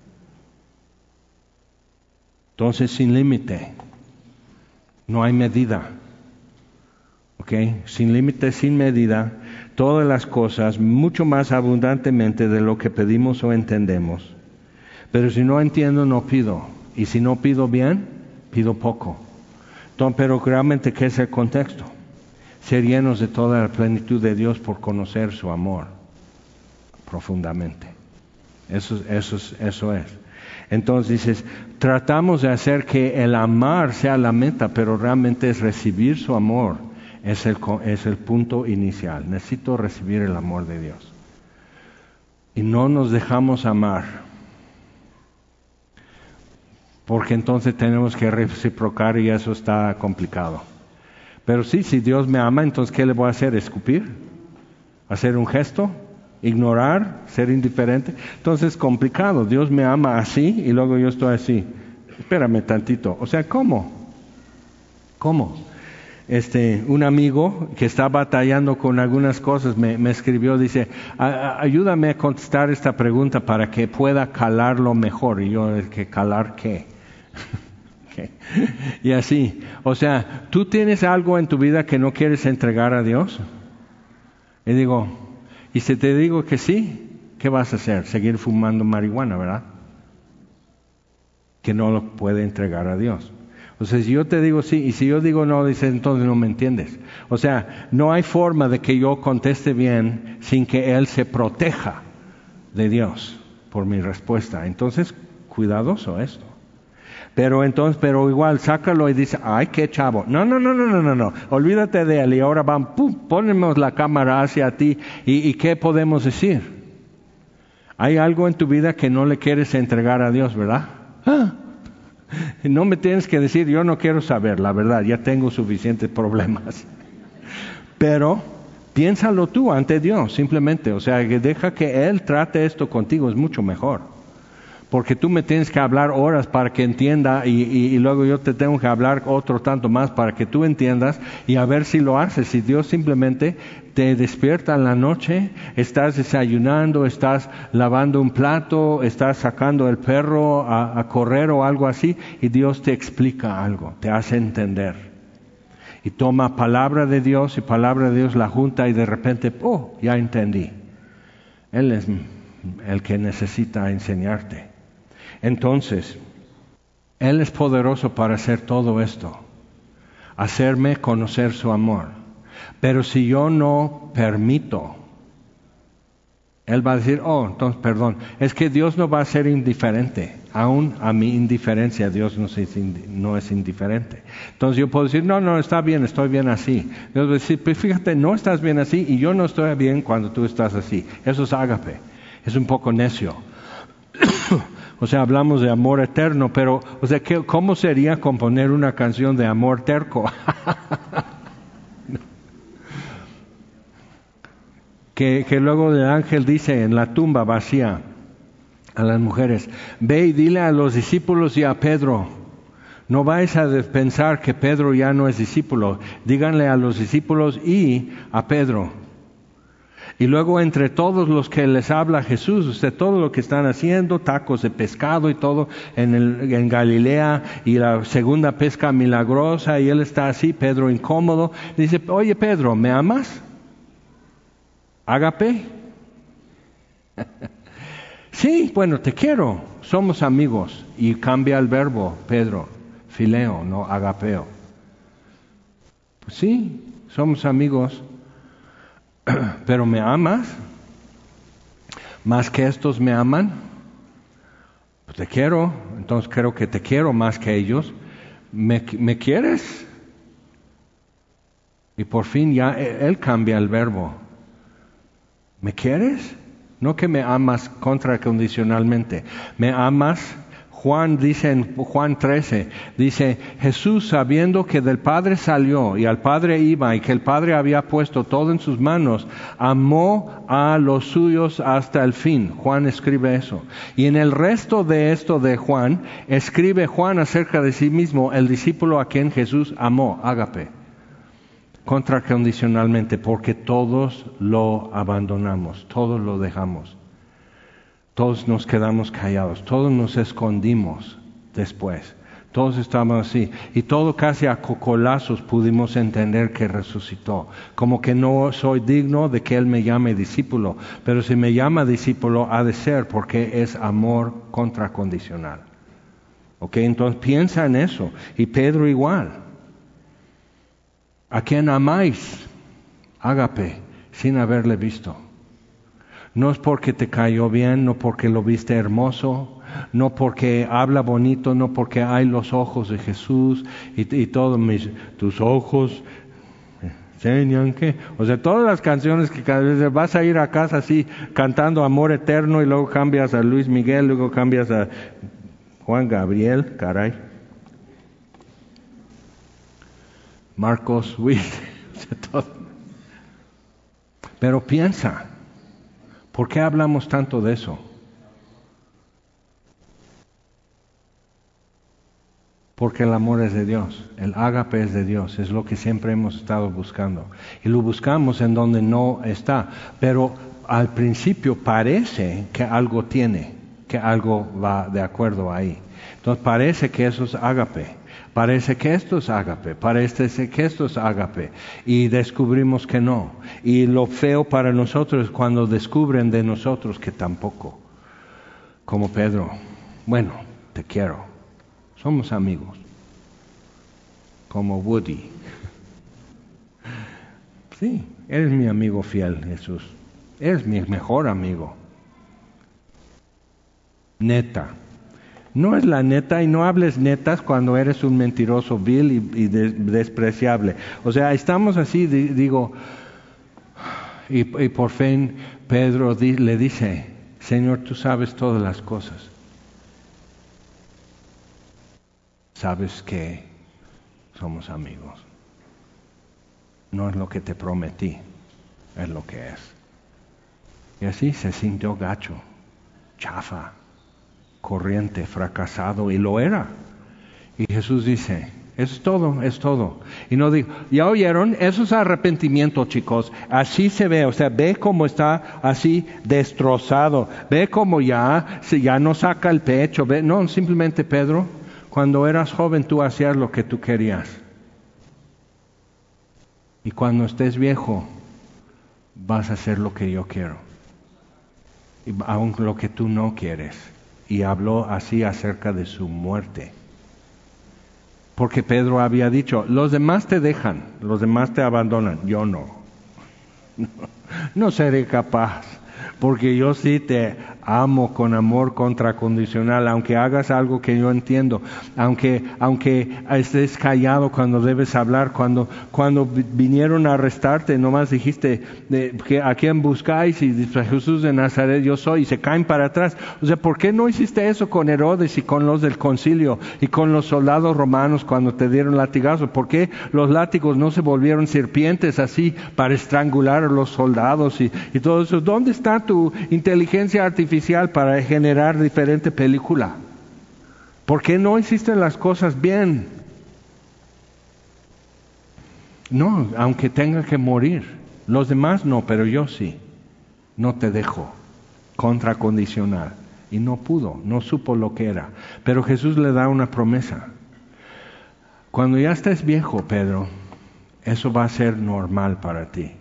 Entonces, sin límite, no hay medida. ¿Ok? Sin límite, sin medida, todas las cosas, mucho más abundantemente de lo que pedimos o entendemos. Pero si no entiendo, no pido. Y si no pido bien, pido poco. Pero realmente, ¿qué es el contexto? Ser llenos de toda la plenitud de Dios por conocer su amor profundamente. Eso, eso, eso es. Entonces dices, tratamos de hacer que el amar sea la meta, pero realmente es recibir su amor es el, es el punto inicial. Necesito recibir el amor de Dios. Y no nos dejamos amar, porque entonces tenemos que reciprocar y eso está complicado. Pero sí, si Dios me ama, entonces ¿qué le voy a hacer? ¿Escupir? ¿Hacer un gesto? ¿Ignorar? ¿Ser indiferente? Entonces es complicado. Dios me ama así y luego yo estoy así. Espérame tantito. O sea, ¿cómo? ¿Cómo? Este, un amigo que está batallando con algunas cosas me, me escribió, dice, ayúdame a contestar esta pregunta para que pueda calarlo mejor. Y yo, ¿que calar qué? Okay. Y así, o sea, ¿tú tienes algo en tu vida que no quieres entregar a Dios? Y digo, y si te digo que sí, ¿qué vas a hacer? Seguir fumando marihuana, ¿verdad? Que no lo puede entregar a Dios. O sea, si yo te digo sí, y si yo digo no, dices, entonces no me entiendes. O sea, no hay forma de que yo conteste bien sin que Él se proteja de Dios por mi respuesta. Entonces, cuidadoso esto. Pero entonces, pero igual, sácalo y dice, ay, qué chavo. No, no, no, no, no, no, no. Olvídate de él y ahora van, pum, ponemos la cámara hacia ti. ¿Y, y qué podemos decir? Hay algo en tu vida que no le quieres entregar a Dios, ¿verdad? ¿Ah? No me tienes que decir, yo no quiero saber, la verdad, ya tengo suficientes problemas. Pero piénsalo tú ante Dios, simplemente. O sea, que deja que Él trate esto contigo, es mucho mejor. Porque tú me tienes que hablar horas para que entienda y, y, y luego yo te tengo que hablar otro tanto más para que tú entiendas y a ver si lo haces. Si Dios simplemente te despierta en la noche, estás desayunando, estás lavando un plato, estás sacando el perro a, a correr o algo así y Dios te explica algo, te hace entender. Y toma palabra de Dios y palabra de Dios la junta y de repente, oh, ya entendí. Él es el que necesita enseñarte. Entonces, Él es poderoso para hacer todo esto, hacerme conocer su amor. Pero si yo no permito, Él va a decir, oh, entonces perdón, es que Dios no va a ser indiferente. Aún a mi indiferencia, Dios no es, no es indiferente. Entonces yo puedo decir, no, no, está bien, estoy bien así. Dios va a decir, pues fíjate, no estás bien así y yo no estoy bien cuando tú estás así. Eso es ágape, es un poco necio. O sea, hablamos de amor eterno, pero, o sea, ¿qué, ¿cómo sería componer una canción de amor terco? que, que luego el ángel dice en la tumba vacía a las mujeres, ve y dile a los discípulos y a Pedro, no vais a pensar que Pedro ya no es discípulo, díganle a los discípulos y a Pedro. Y luego entre todos los que les habla Jesús, usted todo lo que están haciendo, tacos de pescado y todo en, el, en Galilea y la segunda pesca milagrosa y él está así, Pedro incómodo, dice, oye Pedro, ¿me amas? Ágape. Sí, bueno, te quiero, somos amigos. Y cambia el verbo, Pedro, fileo, no agapeo. Pues sí, somos amigos. Pero ¿me amas? ¿Más que estos me aman? Pues te quiero, entonces creo que te quiero más que ellos. ¿Me, me quieres? Y por fin ya él cambia el verbo. ¿Me quieres? No que me amas contracondicionalmente. ¿Me amas? Juan dice en Juan trece, dice, Jesús sabiendo que del Padre salió y al Padre iba y que el Padre había puesto todo en sus manos, amó a los suyos hasta el fin. Juan escribe eso. Y en el resto de esto de Juan, escribe Juan acerca de sí mismo, el discípulo a quien Jesús amó, ágape, contracondicionalmente, porque todos lo abandonamos, todos lo dejamos. Todos nos quedamos callados, todos nos escondimos después, todos estábamos así, y todo casi a cocolazos pudimos entender que resucitó, como que no soy digno de que Él me llame discípulo, pero si me llama discípulo ha de ser porque es amor contracondicional. Ok, entonces piensa en eso, y Pedro igual. ¿A quién amáis? Ágape, sin haberle visto. No es porque te cayó bien, no porque lo viste hermoso, no porque habla bonito, no porque hay los ojos de Jesús y, y todos mis, tus ojos Señor, ¿qué? O sea, todas las canciones que cada vez vas a ir a casa así cantando Amor Eterno y luego cambias a Luis Miguel, luego cambias a Juan Gabriel, caray. Marcos Witt, o sea, todo. Pero piensa, ¿por qué hablamos tanto de eso? Porque el amor es de Dios, el ágape es de Dios, es lo que siempre hemos estado buscando. Y lo buscamos en donde no está, pero al principio parece que algo tiene, que algo va de acuerdo ahí. Entonces parece que eso es ágape, parece que esto es ágape, parece que esto es ágape, y descubrimos que no. Y lo feo para nosotros es cuando descubren de nosotros que tampoco. Como Pedro, bueno, te quiero. Somos amigos, como Woody. Sí, eres mi amigo fiel, Jesús. Eres mi mejor amigo. Neta. No es la neta y no hables netas cuando eres un mentiroso vil y, y de, despreciable. O sea, estamos así, di, digo, y, y por fin Pedro di, le dice, Señor, tú sabes todas las cosas. Sabes que somos amigos. No es lo que te prometí, es lo que es. Y así se sintió gacho, chafa, corriente, fracasado, y lo era. Y Jesús dice, eso es todo, es todo. Y no digo, ¿ya oyeron? Eso es arrepentimiento, chicos. Así se ve, o sea, ve cómo está así destrozado. Ve cómo ya, ya no saca el pecho. Ve, no, simplemente Pedro. Cuando eras joven tú hacías lo que tú querías. Y cuando estés viejo vas a hacer lo que yo quiero. Y aun lo que tú no quieres. Y habló así acerca de su muerte. Porque Pedro había dicho, los demás te dejan, los demás te abandonan. Yo no. No, no seré capaz. Porque yo sí te amo con amor contracondicional, aunque hagas algo que yo entiendo, aunque aunque estés callado cuando debes hablar, cuando cuando vinieron a arrestarte, nomás dijiste de, que a quién buscáis y dice, Jesús de Nazaret yo soy, y se caen para atrás. O sea, ¿por qué no hiciste eso con Herodes y con los del concilio y con los soldados romanos cuando te dieron latigazos? ¿Por qué los látigos no se volvieron serpientes así para estrangular a los soldados y, y todo eso? ¿Dónde está tu inteligencia artificial para generar diferente película? ¿Por qué no hiciste las cosas bien? No, aunque tenga que morir. Los demás no, pero yo sí. No te dejo. Contracondicional. Y no pudo, no supo lo que era. Pero Jesús le da una promesa. Cuando ya estés viejo, Pedro, eso va a ser normal para ti.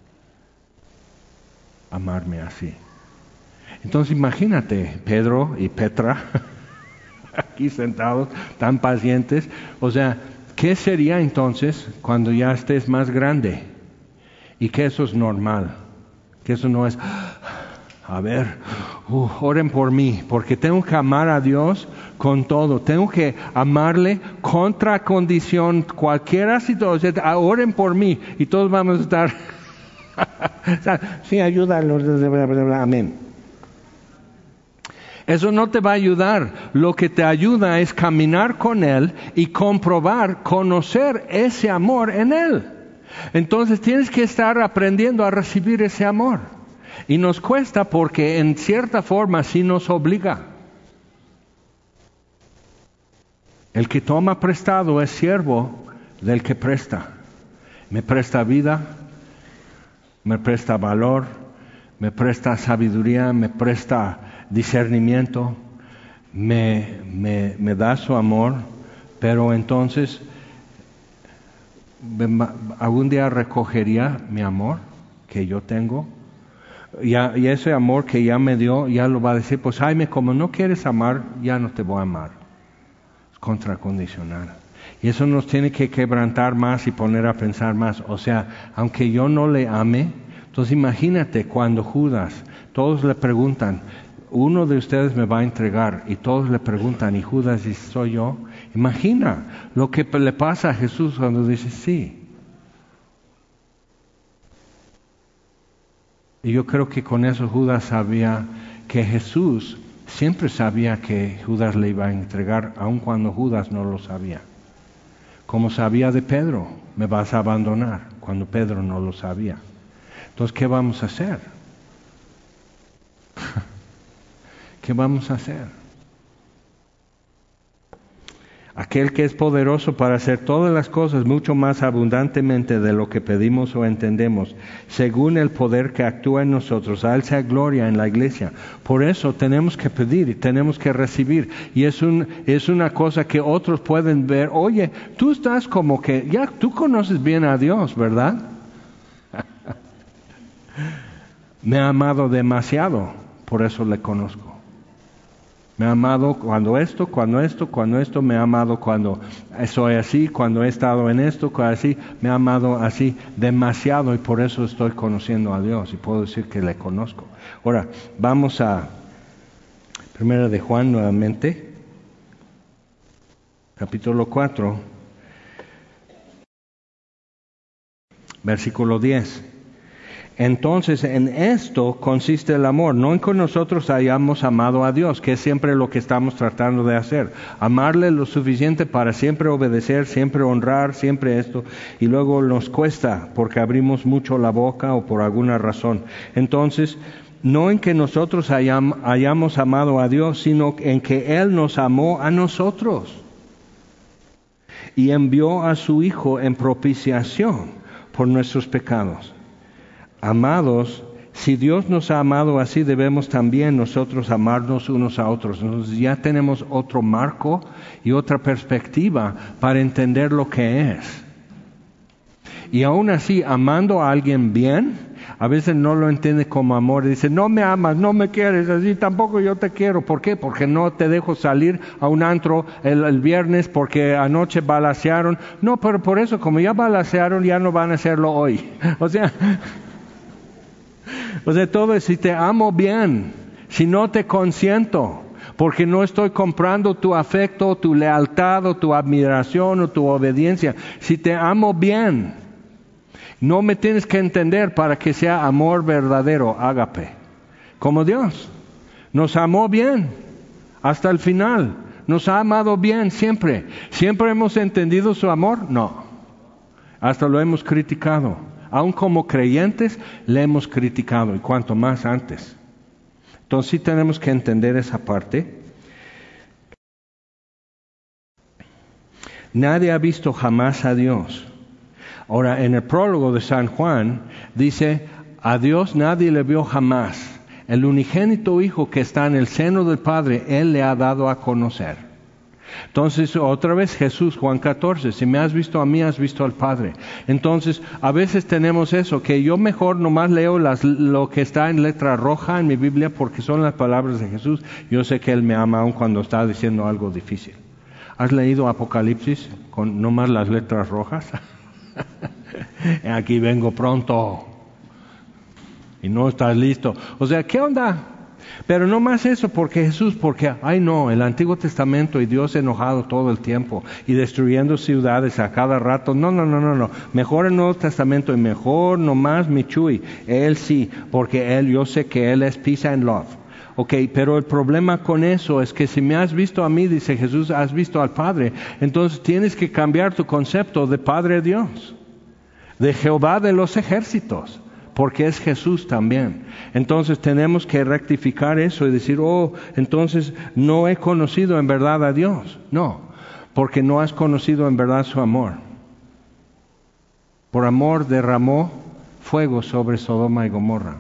Amarme así. Entonces imagínate, Pedro y Petra, aquí sentados, tan pacientes. O sea, ¿qué sería entonces cuando ya estés más grande? Y que eso es normal, que eso no es, a ver, uh, oren por mí, porque tengo que amar a Dios con todo, tengo que amarle contra condición, cualquiera situación, oren por mí, y todos vamos a estar, sí, ayúdalos, amén. Eso no te va a ayudar. Lo que te ayuda es caminar con Él y comprobar, conocer ese amor en Él. Entonces tienes que estar aprendiendo a recibir ese amor. Y nos cuesta porque en cierta forma sí nos obliga. El que toma prestado es siervo del que presta. Me presta vida, me presta valor, me presta sabiduría, me presta discernimiento, me, me, me da su amor, pero entonces algún día recogería mi amor que yo tengo, y, a, y ese amor que ya me dio, ya lo va a decir, pues Jaime, como no quieres amar, ya no te voy a amar. Es contracondicional. Y eso nos tiene que quebrantar más y poner a pensar más. O sea, aunque yo no le ame, entonces imagínate cuando Judas, todos le preguntan, uno de ustedes me va a entregar, y todos le preguntan, ¿y Judas dice, soy yo? Imagina lo que le pasa a Jesús cuando dice sí. Y yo creo que con eso Judas sabía que Jesús siempre sabía que Judas le iba a entregar, aun cuando Judas no lo sabía. Como sabía de Pedro, me vas a abandonar, cuando Pedro no lo sabía. Entonces, ¿qué vamos a hacer? ¿Qué vamos a hacer? Aquel que es poderoso para hacer todas las cosas mucho más abundantemente de lo que pedimos o entendemos, según el poder que actúa en nosotros, a Él sea gloria en la iglesia. Por eso tenemos que pedir y tenemos que recibir. Y es, un, es una cosa que otros pueden ver. Oye, tú estás como que, ya tú conoces bien a Dios, ¿verdad? Me ha amado demasiado, por eso le conozco. Me ha amado cuando esto, cuando esto, cuando esto, me ha amado cuando soy así, cuando he estado en esto, cuando así, me ha amado así demasiado y por eso estoy conociendo a Dios y puedo decir que le conozco. Ahora, vamos a Primera de Juan nuevamente, capítulo cuatro, versículo diez. Entonces, en esto consiste el amor, no en que nosotros hayamos amado a Dios, que es siempre lo que estamos tratando de hacer. Amarle lo suficiente para siempre obedecer, siempre honrar, siempre esto, y luego nos cuesta porque abrimos mucho la boca o por alguna razón. Entonces, no en que nosotros hayam, hayamos amado a Dios, sino en que Él nos amó a nosotros y envió a su Hijo en propiciación por nuestros pecados. Amados, si Dios nos ha amado así, debemos también nosotros amarnos unos a otros. Entonces ya tenemos otro marco y otra perspectiva para entender lo que es. Y aún así, amando a alguien bien, a veces no lo entiende como amor. Dice, no me amas, no me quieres, así tampoco yo te quiero. ¿Por qué? Porque no te dejo salir a un antro el, el viernes porque anoche balacearon. No, pero por eso, como ya balacearon, ya no van a hacerlo hoy. O sea... O sea, todo es, si te amo bien, si no te consiento, porque no estoy comprando tu afecto, tu lealtad, o tu admiración, o tu obediencia. Si te amo bien, no me tienes que entender para que sea amor verdadero, ágape. Como Dios, nos amó bien, hasta el final, nos ha amado bien siempre. ¿Siempre hemos entendido su amor? No, hasta lo hemos criticado. Aún como creyentes le hemos criticado y cuanto más antes. Entonces sí tenemos que entender esa parte. Nadie ha visto jamás a Dios. Ahora en el prólogo de San Juan dice, a Dios nadie le vio jamás. El unigénito Hijo que está en el seno del Padre, Él le ha dado a conocer. Entonces, otra vez Jesús, Juan catorce, si me has visto a mí, has visto al Padre. Entonces, a veces tenemos eso, que yo mejor nomás leo las, lo que está en letra roja en mi Biblia porque son las palabras de Jesús. Yo sé que Él me ama aun cuando está diciendo algo difícil. ¿Has leído Apocalipsis con nomás las letras rojas? Aquí vengo pronto. Y no estás listo. O sea, ¿qué onda? Pero no más eso, porque Jesús, porque, ay no, el Antiguo Testamento y Dios enojado todo el tiempo y destruyendo ciudades a cada rato. No, no, no, no, no. Mejor el Nuevo Testamento y mejor nomás Michui. Él sí, porque Él, yo sé que Él es peace and love. Ok, pero el problema con eso es que si me has visto a mí, dice Jesús, has visto al Padre. Entonces tienes que cambiar tu concepto de Padre Dios, de Jehová de los ejércitos. Porque es Jesús también. Entonces tenemos que rectificar eso y decir, oh, entonces no he conocido en verdad a Dios. No, porque no has conocido en verdad su amor. Por amor derramó fuego sobre Sodoma y Gomorra.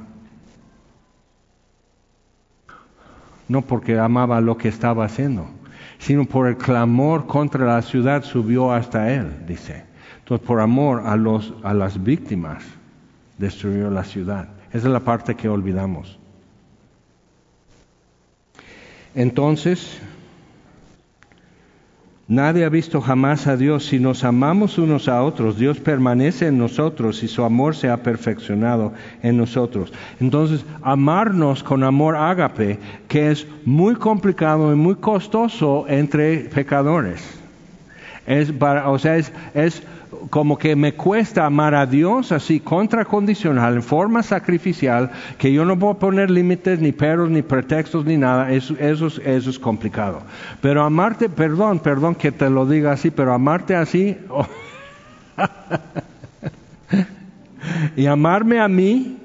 No porque amaba lo que estaba haciendo, sino por el clamor contra la ciudad subió hasta él, dice. Entonces por amor a, los, a las víctimas destruyó la ciudad. Esa es la parte que olvidamos. Entonces, nadie ha visto jamás a Dios. Si nos amamos unos a otros, Dios permanece en nosotros y su amor se ha perfeccionado en nosotros. Entonces, amarnos con amor ágape, que es muy complicado y muy costoso entre pecadores. Es para, o sea, es, es como que me cuesta amar a Dios así, contracondicional, en forma sacrificial, que yo no puedo poner límites, ni peros, ni pretextos, ni nada. Eso, eso, es, eso es complicado. Pero amarte, perdón, perdón que te lo diga así, pero amarte así... Oh. Y amarme a mí,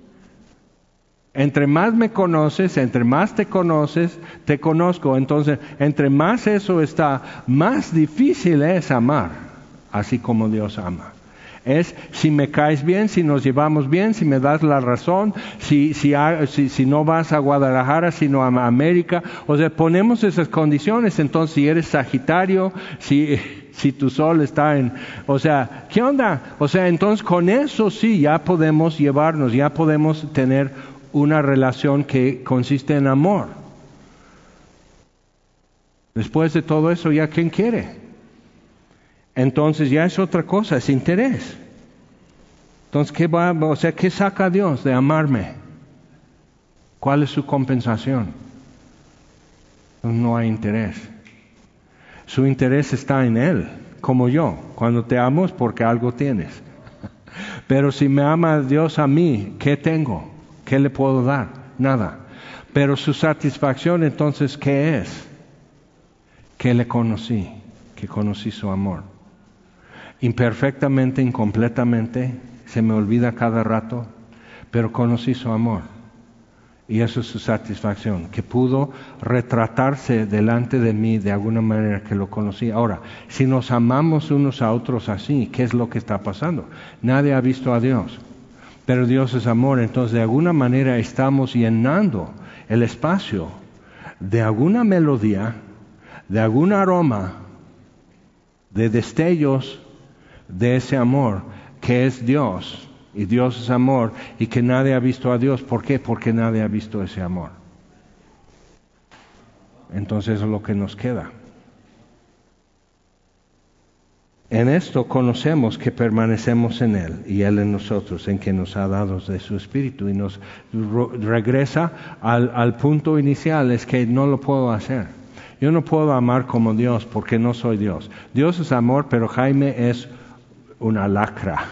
entre más me conoces, entre más te conoces, te conozco. Entonces, entre más eso está, más difícil es amar, así como Dios ama. Es si me caes bien, si nos llevamos bien, si me das la razón, si, si, si, si no vas a Guadalajara, sino a América. O sea, ponemos esas condiciones. Entonces, si eres Sagitario, si... si tu sol está en... O sea, ¿qué onda? O sea, entonces con eso sí, ya podemos llevarnos, ya podemos tener una relación que consiste en amor. Después de todo eso, ¿ya quién quiere? Entonces ya es otra cosa, es interés. Entonces, ¿qué va? O sea, ¿qué saca Dios de amarme? ¿Cuál es su compensación? No hay interés. Su interés está en Él, como yo. Cuando te amo es porque algo tienes. Pero si me ama Dios a mí, ¿qué tengo? ¿Qué le puedo dar? Nada. Pero su satisfacción entonces, ¿qué es? Que le conocí, que conocí su amor. Imperfectamente, incompletamente, se me olvida cada rato, pero conocí su amor. Y eso es su satisfacción, que pudo retratarse delante de mí de alguna manera que lo conocí. Ahora, si nos amamos unos a otros así, ¿qué es lo que está pasando? Nadie ha visto a Dios, pero Dios es amor, entonces de alguna manera estamos llenando el espacio de alguna melodía, de algún aroma, de destellos de ese amor que es Dios. Y Dios es amor, y que nadie ha visto a Dios. ¿Por qué? Porque nadie ha visto ese amor. Entonces eso es lo que nos queda. En esto conocemos que permanecemos en Él, y Él en nosotros, en que nos ha dado de su Espíritu, y nos regresa al, al punto inicial, es que no lo puedo hacer. Yo no puedo amar como Dios, porque no soy Dios. Dios es amor, pero Jaime es una lacra.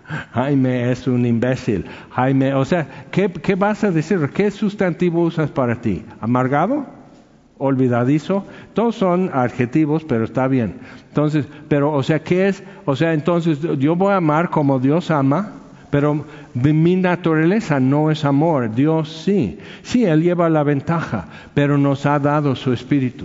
Jaime es un imbécil. Jaime, o sea, ¿qué, qué vas a decir? ¿Qué sustantivo usas para ti? ¿Amargado? ¿Olvidadizo? Todos son adjetivos, pero está bien. Entonces, pero, o sea, ¿qué es? O sea, entonces yo voy a amar como Dios ama, pero mi naturaleza no es amor. Dios sí. Sí, Él lleva la ventaja, pero nos ha dado su Espíritu.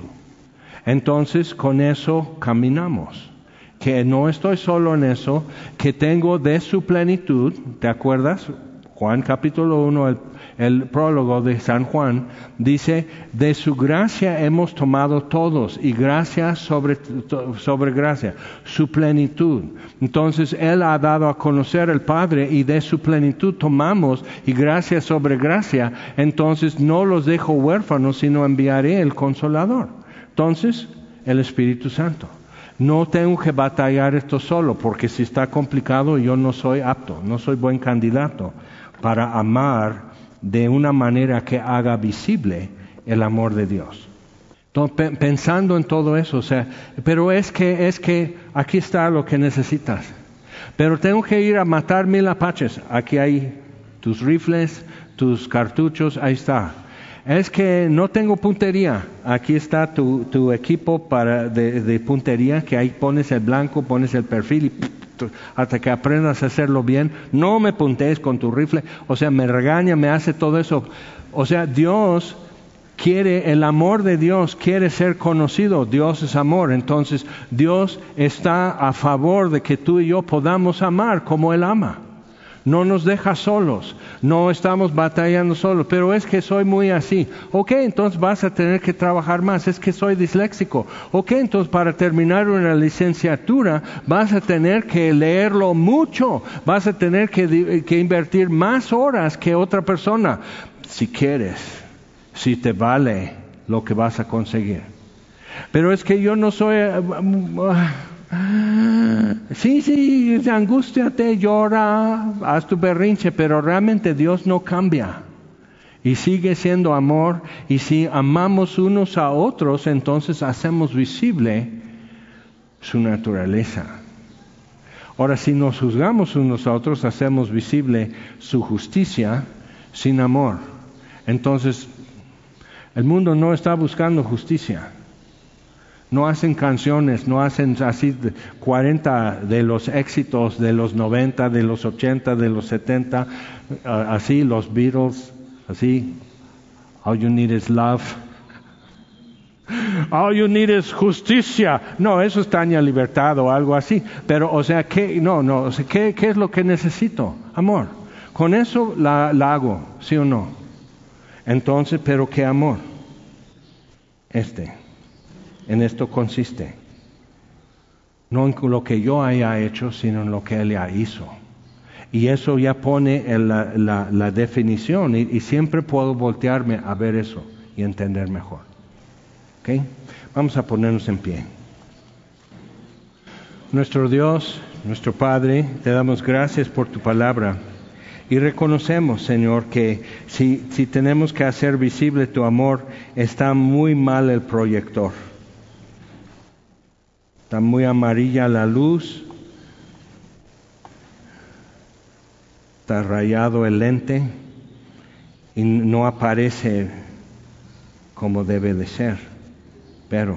Entonces, con eso caminamos. Que no estoy solo en eso, que tengo de su plenitud, ¿te acuerdas? Juan capítulo uno, el, el prólogo de San Juan, dice, de su gracia hemos tomado todos, y gracia sobre, sobre gracia, su plenitud. Entonces Él ha dado a conocer al Padre, y de su plenitud tomamos, y gracia sobre gracia. Entonces no los dejo huérfanos, sino enviaré el Consolador. Entonces, el Espíritu Santo. No tengo que batallar esto solo, porque si está complicado yo no soy apto, no soy buen candidato para amar de una manera que haga visible el amor de Dios. Entonces, pe- pensando en todo eso, o sea, pero es que, es que aquí está lo que necesitas. Pero tengo que ir a matar mil apaches. Aquí hay tus rifles, tus cartuchos, ahí está. Es que no tengo puntería. Aquí está tu, tu equipo para de, de puntería, que ahí pones el blanco, pones el perfil y pff, hasta que aprendas a hacerlo bien. No me puntees con tu rifle. O sea, me regaña, me hace todo eso. O sea, Dios quiere, el amor de Dios quiere ser conocido. Dios es amor. Entonces, Dios está a favor de que tú y yo podamos amar como Él ama. No nos deja solos, no estamos batallando solos, pero es que soy muy así. Ok, entonces vas a tener que trabajar más, es que soy disléxico. Ok, entonces para terminar una licenciatura vas a tener que leerlo mucho, vas a tener que, que invertir más horas que otra persona, si quieres, si te vale lo que vas a conseguir. Pero es que yo no soy... Uh, uh, Sí, sí, angústiate, llora, haz tu berrinche, pero realmente Dios no cambia y sigue siendo amor. Y si amamos unos a otros, entonces hacemos visible su naturaleza. Ahora, si nos juzgamos unos a otros, hacemos visible su justicia sin amor. Entonces, el mundo no está buscando justicia. No hacen canciones, no hacen así cuarenta de los éxitos de los noventa, de los ochenta, de los setenta, así los Beatles, así, all you need is love. All you need is justicia. No, eso es Tania Libertad o algo así. Pero, o sea, ¿qué, no, no, o sea, ¿qué, qué es lo que necesito? Amor. Con eso la, la hago, ¿sí o no? Entonces, ¿pero qué amor? Este. En esto consiste. No en lo que yo haya hecho, sino en lo que Él ya hizo. Y eso ya pone el, la, la, la definición. Y, y siempre puedo voltearme a ver eso y entender mejor. ¿Ok? Vamos a ponernos en pie. Nuestro Dios, nuestro Padre, te damos gracias por tu palabra. Y reconocemos, Señor, que si, si tenemos que hacer visible tu amor, está muy mal el proyector. Está muy amarilla la luz. Está rayado el lente. Y no aparece como debe de ser. Pero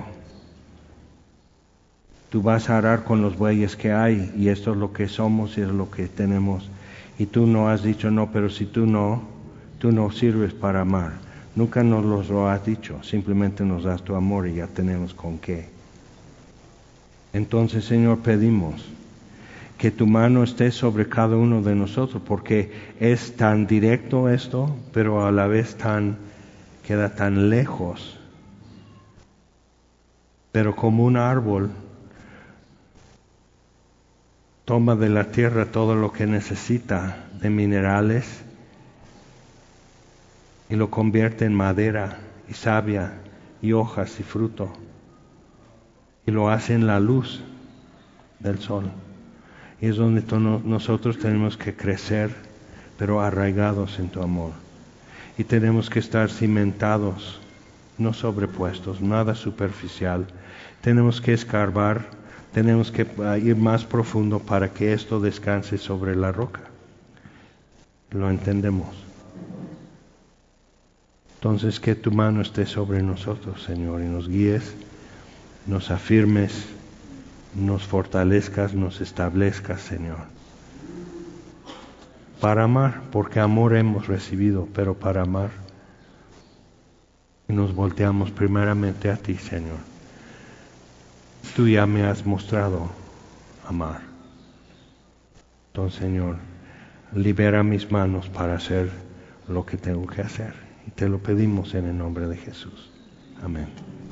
tú vas a arar con los bueyes que hay, y esto es lo que somos y es lo que tenemos. Y tú no has dicho no, pero si tú no, tú no sirves para amar. Nunca nos lo has dicho, simplemente nos das tu amor y ya tenemos con qué. Entonces, Señor, pedimos que tu mano esté sobre cada uno de nosotros, porque es tan directo esto, pero a la vez tan, queda tan lejos. Pero como un árbol toma de la tierra todo lo que necesita de minerales y lo convierte en madera y savia y hojas y fruto, y lo hace en la luz del sol. Y es donde to- nosotros tenemos que crecer, pero arraigados en tu amor. Y tenemos que estar cimentados, no sobrepuestos, nada superficial. Tenemos que escarbar, tenemos que ir más profundo para que esto descanse sobre la roca. Lo entendemos. Entonces, que tu mano esté sobre nosotros, Señor, y nos guíes, nos afirmes, nos fortalezcas, nos establezcas, Señor. Para amar, porque amor hemos recibido, pero para amar. Y nos volteamos primeramente a ti, Señor. Tú ya me has mostrado amar. Entonces, Señor, libera mis manos para hacer lo que tengo que hacer. Y te lo pedimos en el nombre de Jesús. Amén.